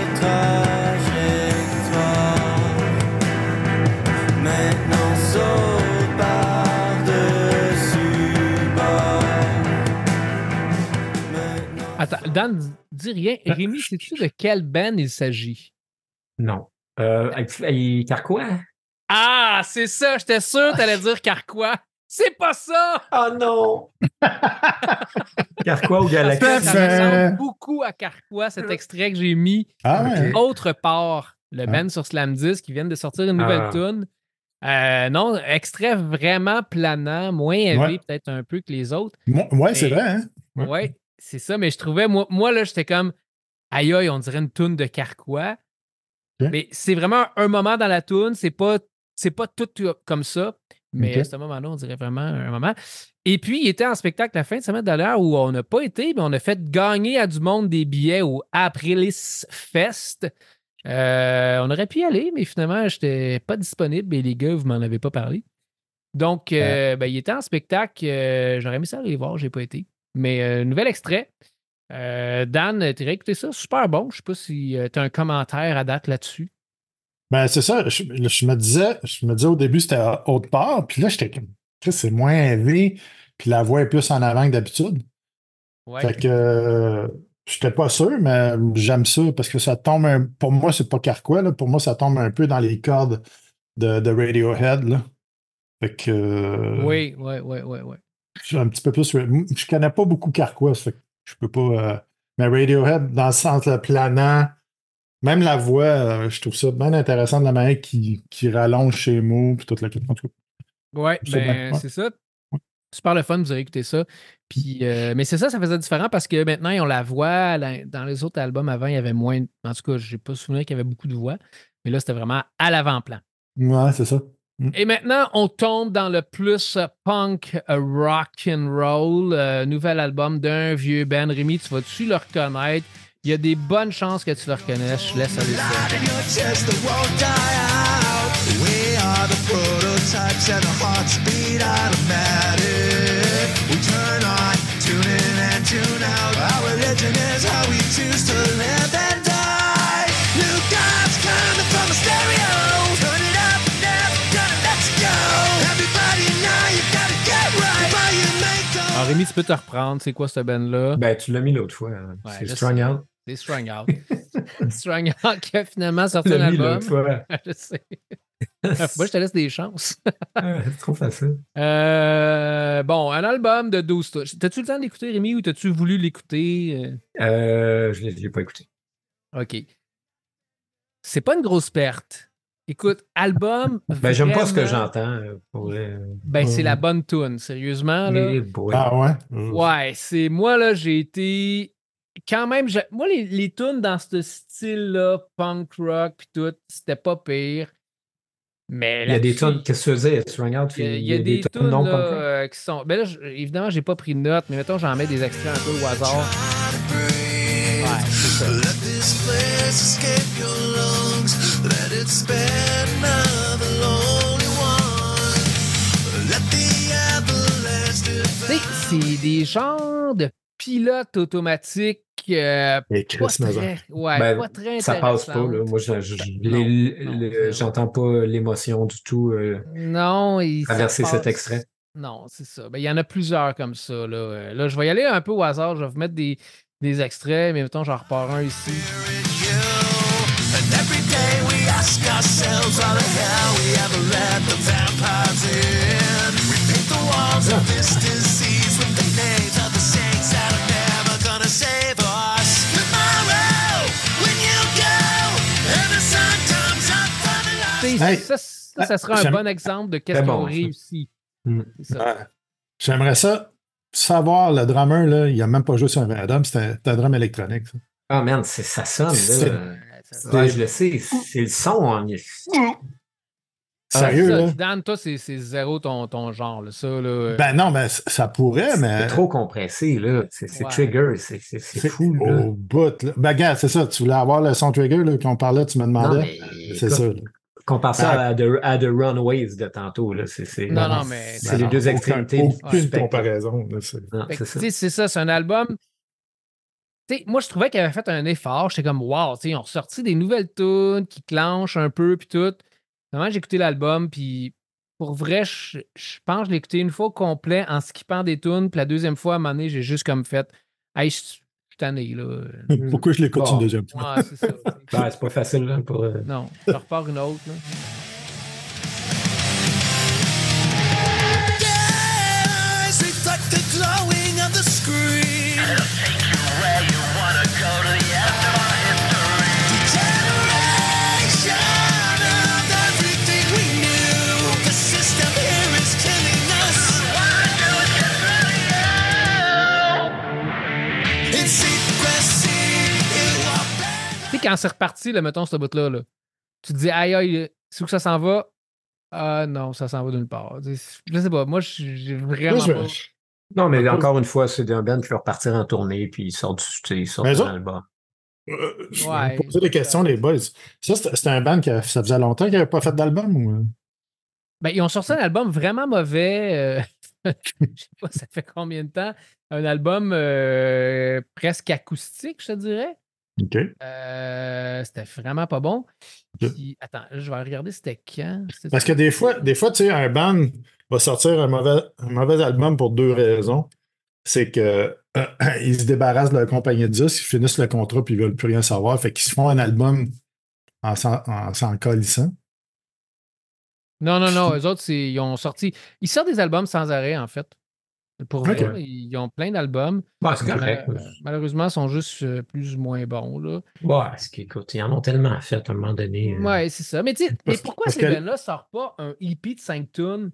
trajectoire. Maintenant saute par-dessus bord. Maintenant Attends, Dan, dis rien. Rémi, sais-tu de quel band il s'agit? Non. Euh, il Carquois? Ah, c'est ça, j'étais sûr que t'allais dire Carquois. C'est pas ça! Oh non! Carquois ou Parce que Galaxy? Tout à ça fait. ressemble beaucoup à Carquois, cet extrait que j'ai mis. Ah ouais. Ok. Autre part, le band sur Slam Disc qui vient de sortir une nouvelle Ah. tune. Euh, non, extrait vraiment planant, moins élevé Ouais. peut-être un peu que les autres. Moi- Ouais, c'est Et- vrai, hein? Ouais. Ouais, c'est ça, mais je trouvais, moi, moi là, j'étais comme, aïe aïe, on dirait une toune de Carquois. Ok. Mais c'est vraiment un moment dans la toune, c'est pas, c'est pas tout euh, comme ça, mais Ok. à ce moment-là, on dirait vraiment un moment. Et puis, il était en spectacle la fin de semaine dernière où on n'a pas été, mais on a fait gagner à du monde des billets au Aprilis Fest. Euh, on aurait pu y aller, mais finalement, je n'étais pas disponible et les gars, vous m'en avez pas parlé. Donc, euh, ben, il était en spectacle. euh, J'aurais aimé ça aller voir, j'ai pas été. Mais euh, nouvel extrait. Euh, Dan, tu écouté ça? Super bon. Je sais pas si tu as un commentaire à date là-dessus. Ben, c'est ça. Je, je me disais, je me disais au début, c'était à haute part, puis là, j'étais comme, Chris, c'est moins élevé, puis la voix est plus en avant que d'habitude. Ouais. Fait que euh, j'étais pas sûr, mais j'aime ça parce que ça tombe un, pour moi, c'est pas Carquois, là. Pour moi, ça tombe un peu dans les cordes de, de Radiohead, là. Fait que euh, Oui, oui, oui, oui, oui. je suis un petit peu plus. Je connais pas beaucoup Carquois, ça fait que je peux pas. euh, mais Radiohead, dans le sens le planant, même la voix, euh, je trouve ça bien intéressant de la manière qui, qui rallonge chez mots, puis toute la en tout cas. Ouais, C'est ben, bien, ouais. c'est ça. Super le fun, vous avez écouté ça. Puis, euh, mais c'est ça, ça faisait différent parce que maintenant, ils ont la voix. La- dans les autres albums avant, il y avait moins. En tout cas, je n'ai pas souvenir qu'il y avait beaucoup de voix. Mais là, c'était vraiment à l'avant-plan. Ouais, c'est ça. Mm. Et maintenant, on tombe dans le plus euh, punk euh, rock and roll. euh, nouvel album d'un vieux band. Rémi, tu vas-tu le reconnaître? Il y a des bonnes chances que tu le reconnaisses. Je laisse aller ça. Light in your chest that won't die out. We are the prototypes and the hearts beat automatic. We turn on, tune in and tune out. Our religion is how we choose to live and die. New gods coming from a stereo. Turn it up now, gonna let's go. Everybody now, you gotta get right. Before you make the Alors, Rémi, tu peux te reprendre. C'est quoi ce band-là? Ben, tu l'as mis l'autre fois. hein. Ouais, c'est je Strung sais. Out. C'est Strung Out. Strung Out qui a finalement Tu sorti un l'as mis album. l'autre fois. Je sais. Moi, je te laisse des chances. Ah, c'est trop facile. Euh, bon, un album de douze touches. T'as-tu le temps d'écouter, Rémi, ou t'as-tu voulu l'écouter? Euh, je ne l'ai pas écouté. Euh, OK. C'est pas une grosse perte. Écoute, album. Ben, j'aime pas ce que vraiment- j'entends. euh, Pour vrai. Ben, c'est Ouais. la bonne tune, sérieusement. Là. Eh boy. Ah ouais? Mm. Ouais, c'est moi, là, j'ai été. Quand même, j'ai- moi, les, les tunes dans ce style-là, punk rock, puis tout, c'était pas pire. Mais Il y a des là-dessus, tonnes. Qu'est-ce que tu faisais, Strung Out? Il y a, il y a des tonnes tunes non là, punk rock? euh, qui sont. Ben là, je- évidemment, j'ai pas pris de notes, mais mettons, j'en mets des extraits un peu au hasard. Ouais, c'est ça. Let this place escape your lungs. Let it spare another lonely one. Let the everlasting Tu sais, c'est des genres de pilotes automatiques. euh, Et pas Chris Mazin. très, ouais, Ben, pas très Ça passe pas, là. intéressantes. Moi, je- je- Non, les- non, les- c'est- j'entends pas l'émotion du tout euh, Non, il traverser ça cet passe- extrait. Non, c'est ça. Ben, il y en a plusieurs comme ça. Là. Euh, là, je vais y aller un peu au hasard. Je vais vous mettre des, des extraits, mais mettons, j'en repars un ici. in you. And every day we ask ourselves how the hell we ever let the vampires in. We paint the walls of this disease with the names of the saints that are never gonna save us. Tomorrow, when you go, and the sun comes up from the Tu sais, Hey, ça, ça, ça sera un j'aime- bon exemple de qu'est-ce Très qu'on bon, ça. réussit. Mm. C'est ça. Ouais. J'aimerais ça savoir, le drummer, là, il a même pas joué sur un vrai drum, c'était un, c'était un drum électronique. Ça. Ah, man, c'est- ça sonne, C'est- là. Ouais, ça- Ouais, je le sais. C'est le son. hein. Il- Sérieux, ça, là? Dan, toi, c'est c'est zéro ton, ton genre. Là. Ça, là, euh, Ben non, mais c- ça pourrait, mais. C'est trop compressé, là. C'est c'est Ouais. trigger. C'est c'est- c'est c'est fou, là. au bout. Là. Ben, regarde, c'est ça. Tu voulais avoir le son trigger là, qu'on parlait, tu me Non, demandais. mais C'est écoute, ça. là. compare ça Ben, à, The, à The Runaways de tantôt, là. C'est c'est- Non, non, mais- c'est Ben les non, deux aucun- extrémités du Aucune spectre. comparaison. Là, c'est- Non, fait c'est que, ça. tu sais, c'est ça, c'est un album. Tu sais, moi, je trouvais qu'il avait fait un effort. J'étais comme, wow, tu sais, ils ont ressorti des nouvelles tunes qui clenchent un peu, puis tout. Finalement, j'ai écouté l'album, puis pour vrai, je, je pense que je l'ai écouté une fois au complet en skippant des tunes, puis la deuxième fois, à un moment donné, j'ai juste comme fait, hey, je je suis tanné, là. Pourquoi je l'écoute Bon. une deuxième fois? Ouais, c'est ça. Ben, c'est pas facile, là, pour... euh, Non, je repars une autre, là. eyes reflect the glowing of the screen. It'll take you where you wanna go to the end of our history. Degeneration of everything we knew. The system here is killing us. In secrecy, you are blind. Tu sais, quand c'est reparti, là, mettons, ce bout-là, là, tu te dis, aïe, aïe, c'est où que ça s'en va? Ah non, ça s'en va d'une part. Tu sais, Je sais pas, moi, j'ai vraiment Moi, je- pas... Non, mais Pas- encore une fois, c'est un band qui va repartir en tournée, puis ils sortent, du- tu sais, ils sortent Mais un autres- album. Euh, je Ouais. vais vous poser des questions, les boys. Ça, c'était c'était un band qui a- ça faisait longtemps qu'il n'avait pas fait d'album ou. Ben, ils ont sorti un album vraiment mauvais. euh, je sais pas, ça fait combien de temps? Un album euh, presque acoustique, je te dirais. OK. Euh, c'était vraiment pas bon. Ok. Puis, attends, je vais regarder c'était quand. C'était- Parce que des fois, des fois, tu sais, un band va sortir un mauvais, un mauvais album pour deux raisons. C'est que euh, ils se débarrassent de leur compagnie de disques, ils finissent le contrat puis ils veulent plus rien savoir. Fait qu'ils se font un album en s'en en s'en calissant. Non, non, non. Eux autres, c'est- ils ont sorti. Ils sortent des albums sans arrêt, en fait. Pour vrai, Ok. ils ont plein d'albums. Ouais, c'est correct. Euh, malheureusement, ils sont juste euh, plus ou moins bons. Là. Ouais, ce qui, écoute, ils en ont tellement fait à un moment donné. euh, Ouais, c'est ça. Mais tu sais, mais Parce- pourquoi parce ces que- bands-là sortent pas un E P de cinq tunes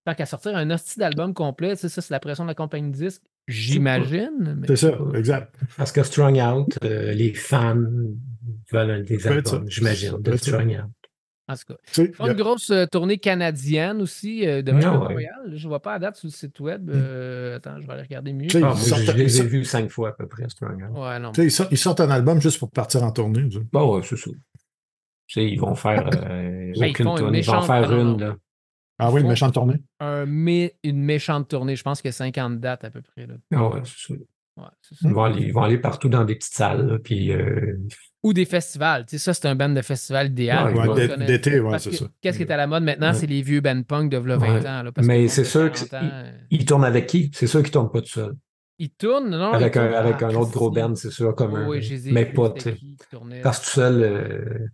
tant qu'à sortir un hostie d'album complet, tu sais, ça, c'est la pression de la compagnie de disques, j'imagine. mais- C'est ça, exact. Parce que Strung Out, euh, les fans veulent des peut être ça. albums, j'imagine, Ça de peut être ça. Strung Out. En tout cas. Tu sais, Ils font y a- une grosse euh, tournée canadienne aussi, euh, de même Ah à ouais. Montréal. Je ne vois pas la date sur le site web. Euh, attends, je vais aller regarder mieux. Tu sais, Ah, ils moi, sortent- je ils les ai sortent- vus cinq fois à peu près, Strung Out. Ouais, non. tu sais, ils sortent, ils sortent un album juste pour partir en tournée. tu sais. Bon, ouais, c'est ça. Tu sais, ils vont faire euh, ils aucune font une tournée. Ils vont en méchante- faire ah, non, une, non. là. Ah oui, font- une méchante tournée. Un mé- une méchante tournée. Je pense qu'il y a cinquante dates à peu près. Là. Ah ouais, c'est ça. Ouais, c'est ça. Ils vont, aller, ils vont aller partout dans des petites salles, là, puis euh, Ou des festivals. Tu sais, ça, c'est un band de festival idéal. Ouais, Tout le monde d'é- connaît- d'été, ouais, parce c'est que ça. Qu'est-ce qui est à la mode maintenant? Ouais. C'est les vieux band punk de v'là vingt Ouais. ans. Là, parce que mais le monde c'est de sûr quarante qu'ils ans, euh, ils tournent avec qui? C'est sûr qu'ils tournent pas tout seuls. Ils tournent, non? Avec ils un, tournent- avec Ah, un autre gros Christy. band, c'est sûr, comme Oui, un. oui, je les ai mais vus, pas, c'était tu sais. qui qui tournait, là. Parce que tout seul, euh,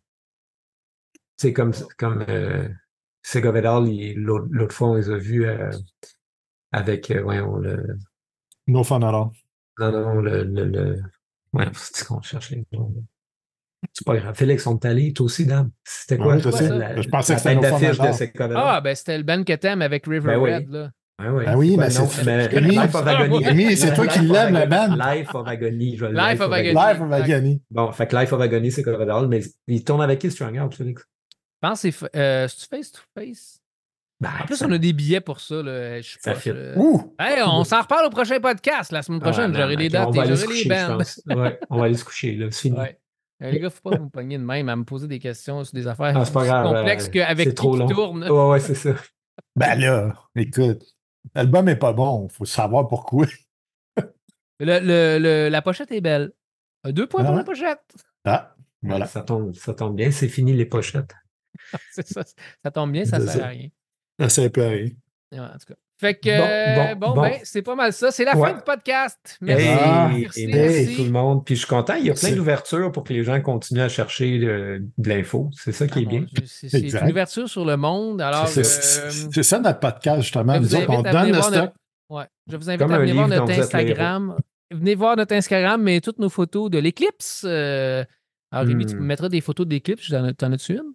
tu sais, comme, comme euh, Sega Vedal, il- l'autre l'autre fois, on les a vus euh, avec, euh, voyons, le. No fun at all. Non, non, le. le, le ouais, c'est qu'on cherche les noms, là. C'est pas grave. Félix, on est allé, toi aussi, Dan. C'était quoi? Ouais, je la- sais. la- Je pensais la que c'était tête No Fun d'affiche at de All. Sega Vedal. Ah, ben c'était le band que t'aimes avec River Ben oui. Red. Là. Ouais, ouais. Ah oui, C'est quoi mais le nom? c'est- Mais Rémi, Life of Agony. Rémi, c'est toi qui Life of l'aimes, la Agony. band. Life of Agony. Je vais le Life of Agony. Live of exact. Agony. Bon, fait que Life of Agony, c'est Corodal, mais il tourne avec qui, Strung Out, Félix? Je pense que c'est fa- euh, c'est-tu face to face. Ben, En plus, ça- on a des billets pour ça. Là. Je suis Ça pas. fit. je- Ouh! Hey, on s'en reparle au prochain podcast. La semaine prochaine, Ah, j'aurai man, les ok, dates on et va aller se j'aurai les coucher, je bands. pense. Ouais, on va aller se coucher, là. C'est fini. Ouais. Euh, les gars, faut pas vous pogner de même à me poser des questions sur des affaires Ah, c'est pas aussi grave. complexes euh, qu'avec c'est qui trop qui long. tourne. Ouais, ouais, c'est ça. Ben là, écoute, l'album est pas bon. Faut savoir pourquoi. Le, le- le- la pochette est belle. Euh, Deux points Ah pour ouais? la pochette. Ah, voilà. Ça tombe, ça tombe bien. C'est fini, les pochettes. C'est ça, ça tombe bien, ça C'est sert ça. à rien. Ça sert plus à rien. Ouais, en tout cas. Fait que, Bon, euh, bon, bon, bon. ben, c'est pas mal ça. C'est la Ouais. fin du podcast. Merci. Hey, Ah, merci, et merci. merci tout le monde. Puis je suis content. Il y a plein Merci. d'ouvertures pour que les gens continuent à chercher euh, de l'info. C'est ça qui Ah, est mon bien. Dieu, C'est c'est Exact. une ouverture sur le monde. Alors, C'est euh, C'est c'est ça notre podcast, justement. je Nous vous autres, on invite à donne venir le voir stock. notre- ouais, je vous invite Comme à un venir voir livre notre dont vous êtes le héros. Instagram. Venez voir notre Instagram, mais toutes nos photos de l'éclipse. Euh, Alors, Rémi, tu Hmm. me mettras des photos de l'éclipse. T'en as- t'en as-tu une?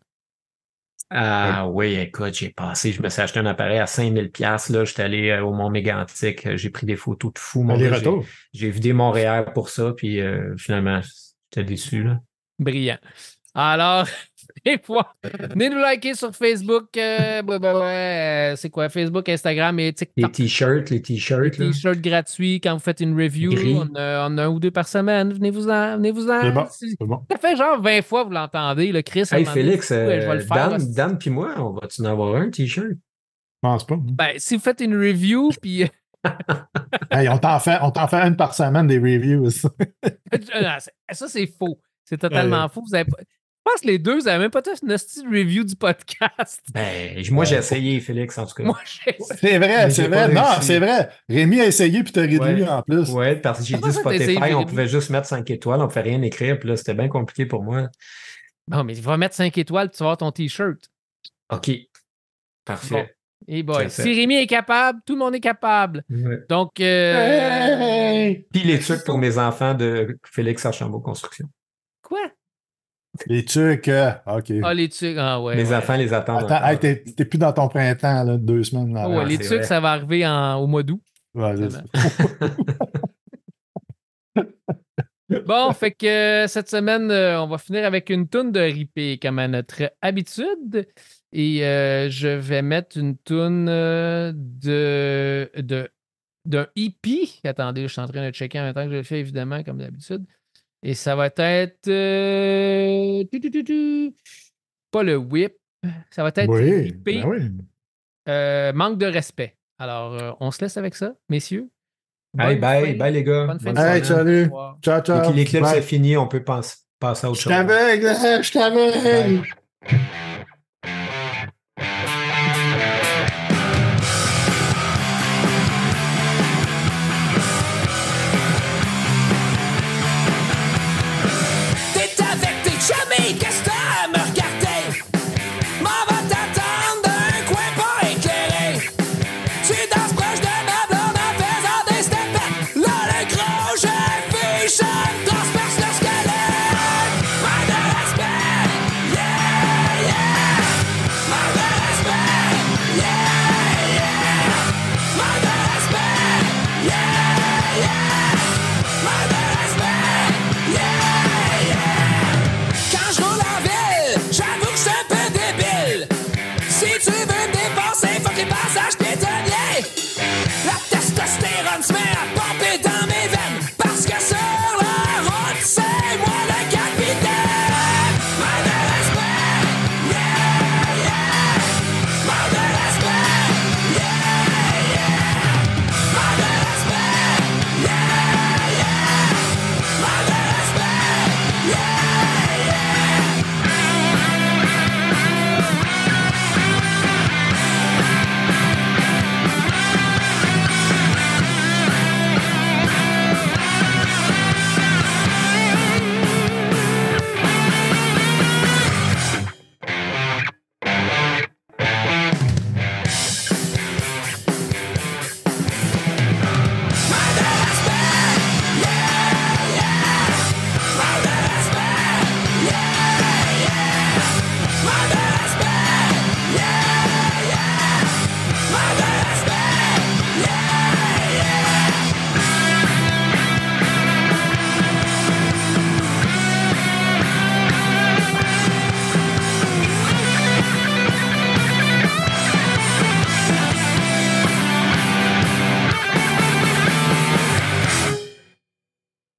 Ah oui, écoute, j'ai passé, je me suis acheté un appareil à cinq mille piastres, là, j'étais allé euh, au Mont Mégantic, euh, j'ai pris des photos de fou, mon gars, j'ai, Aller-retour. j'ai vidé Montréal pour ça, puis euh, finalement, j'étais déçu, là. Brillant. Alors, venez voir. Venez nous liker sur Facebook. euh, bah, bah, ouais, euh, c'est quoi? Facebook, Instagram et Les TikTok. t-shirts, les Des t-shirts, là. t-shirts gratuits quand vous faites une review. Gris. On a, on a un ou deux par semaine. Venez-vous-en. Venez-vous-en. C'est bon. Si- C'est bon. Ça fait genre vingt fois que vous l'entendez, le Chris. à un Hey moment donné, Félix, dit, ouais, je vais le euh, faire. Dan, hostie. Dan puis moi, on va-tu en avoir un t-shirt? Je pense pas. Ben, si vous faites une review, puis. Hey, on t'en fait, on t'en fait une par semaine des reviews. Non, c'est- ça, c'est faux. C'est totalement Ouais. faux. Vous avez pas- Je pense que les deux, vous n'avez même pas tous une hostie de review du podcast. Ben, moi, j'ai Ouais. essayé, Félix, en tout cas. Moi, j'ai. C'est vrai, Mais c'est j'ai vrai. pas Non, réussi. c'est vrai. Rémi a essayé puis t'as réduit Ouais. en plus. Ouais, parce que j'ai Comment dit ça, t'as essayé, Spotify, on Philippe? pouvait juste mettre cinq étoiles, on ne pouvait rien écrire, puis là, c'était bien compliqué pour moi. Non, mais va mettre cinq étoiles, puis tu vas avoir ton T-shirt. OK. Parfait. Et boy, Je sais. si Rémi est capable, tout le monde est capable. Ouais. Donc, euh, Hey! Puis les trucs pour mes enfants de Félix Archambault Construction. quoi? Les trucs. euh, OK. Ah, les trucs. Ah, ouais. Mes ouais. enfants les attendent. Attends, encore. hey, t'es t'es plus dans ton printemps, là, deux semaines. Ah, avant. ouais, les c'est trucs, vrai. ça va arriver en- au mois d'août. Ouais, c'est ça. Bon, fait que euh, cette semaine, euh, on va finir avec une toune de Ripé, comme à notre habitude. Et euh, je vais mettre une toune euh, de, de, d'un E P. Attendez, je suis en train de checker en même temps que je le fais, évidemment, comme d'habitude. Et ça va être. euh, tu, tu, tu, tu, pas le Whip. Ça va être Oui, Ripé. ben oui. Euh, manque de respect. Alors, euh, on se laisse avec ça, messieurs. Hey, Bonne bye, fin- bye les gars. bonne fin de Bonne Hey, semaine. semaine. salut. Au revoir. Ciao, ciao. Donc, l'éclipse Bye. est fini, on peut penser- passer à autre Je chose. t'aveugle, je t'aveugle. Bye.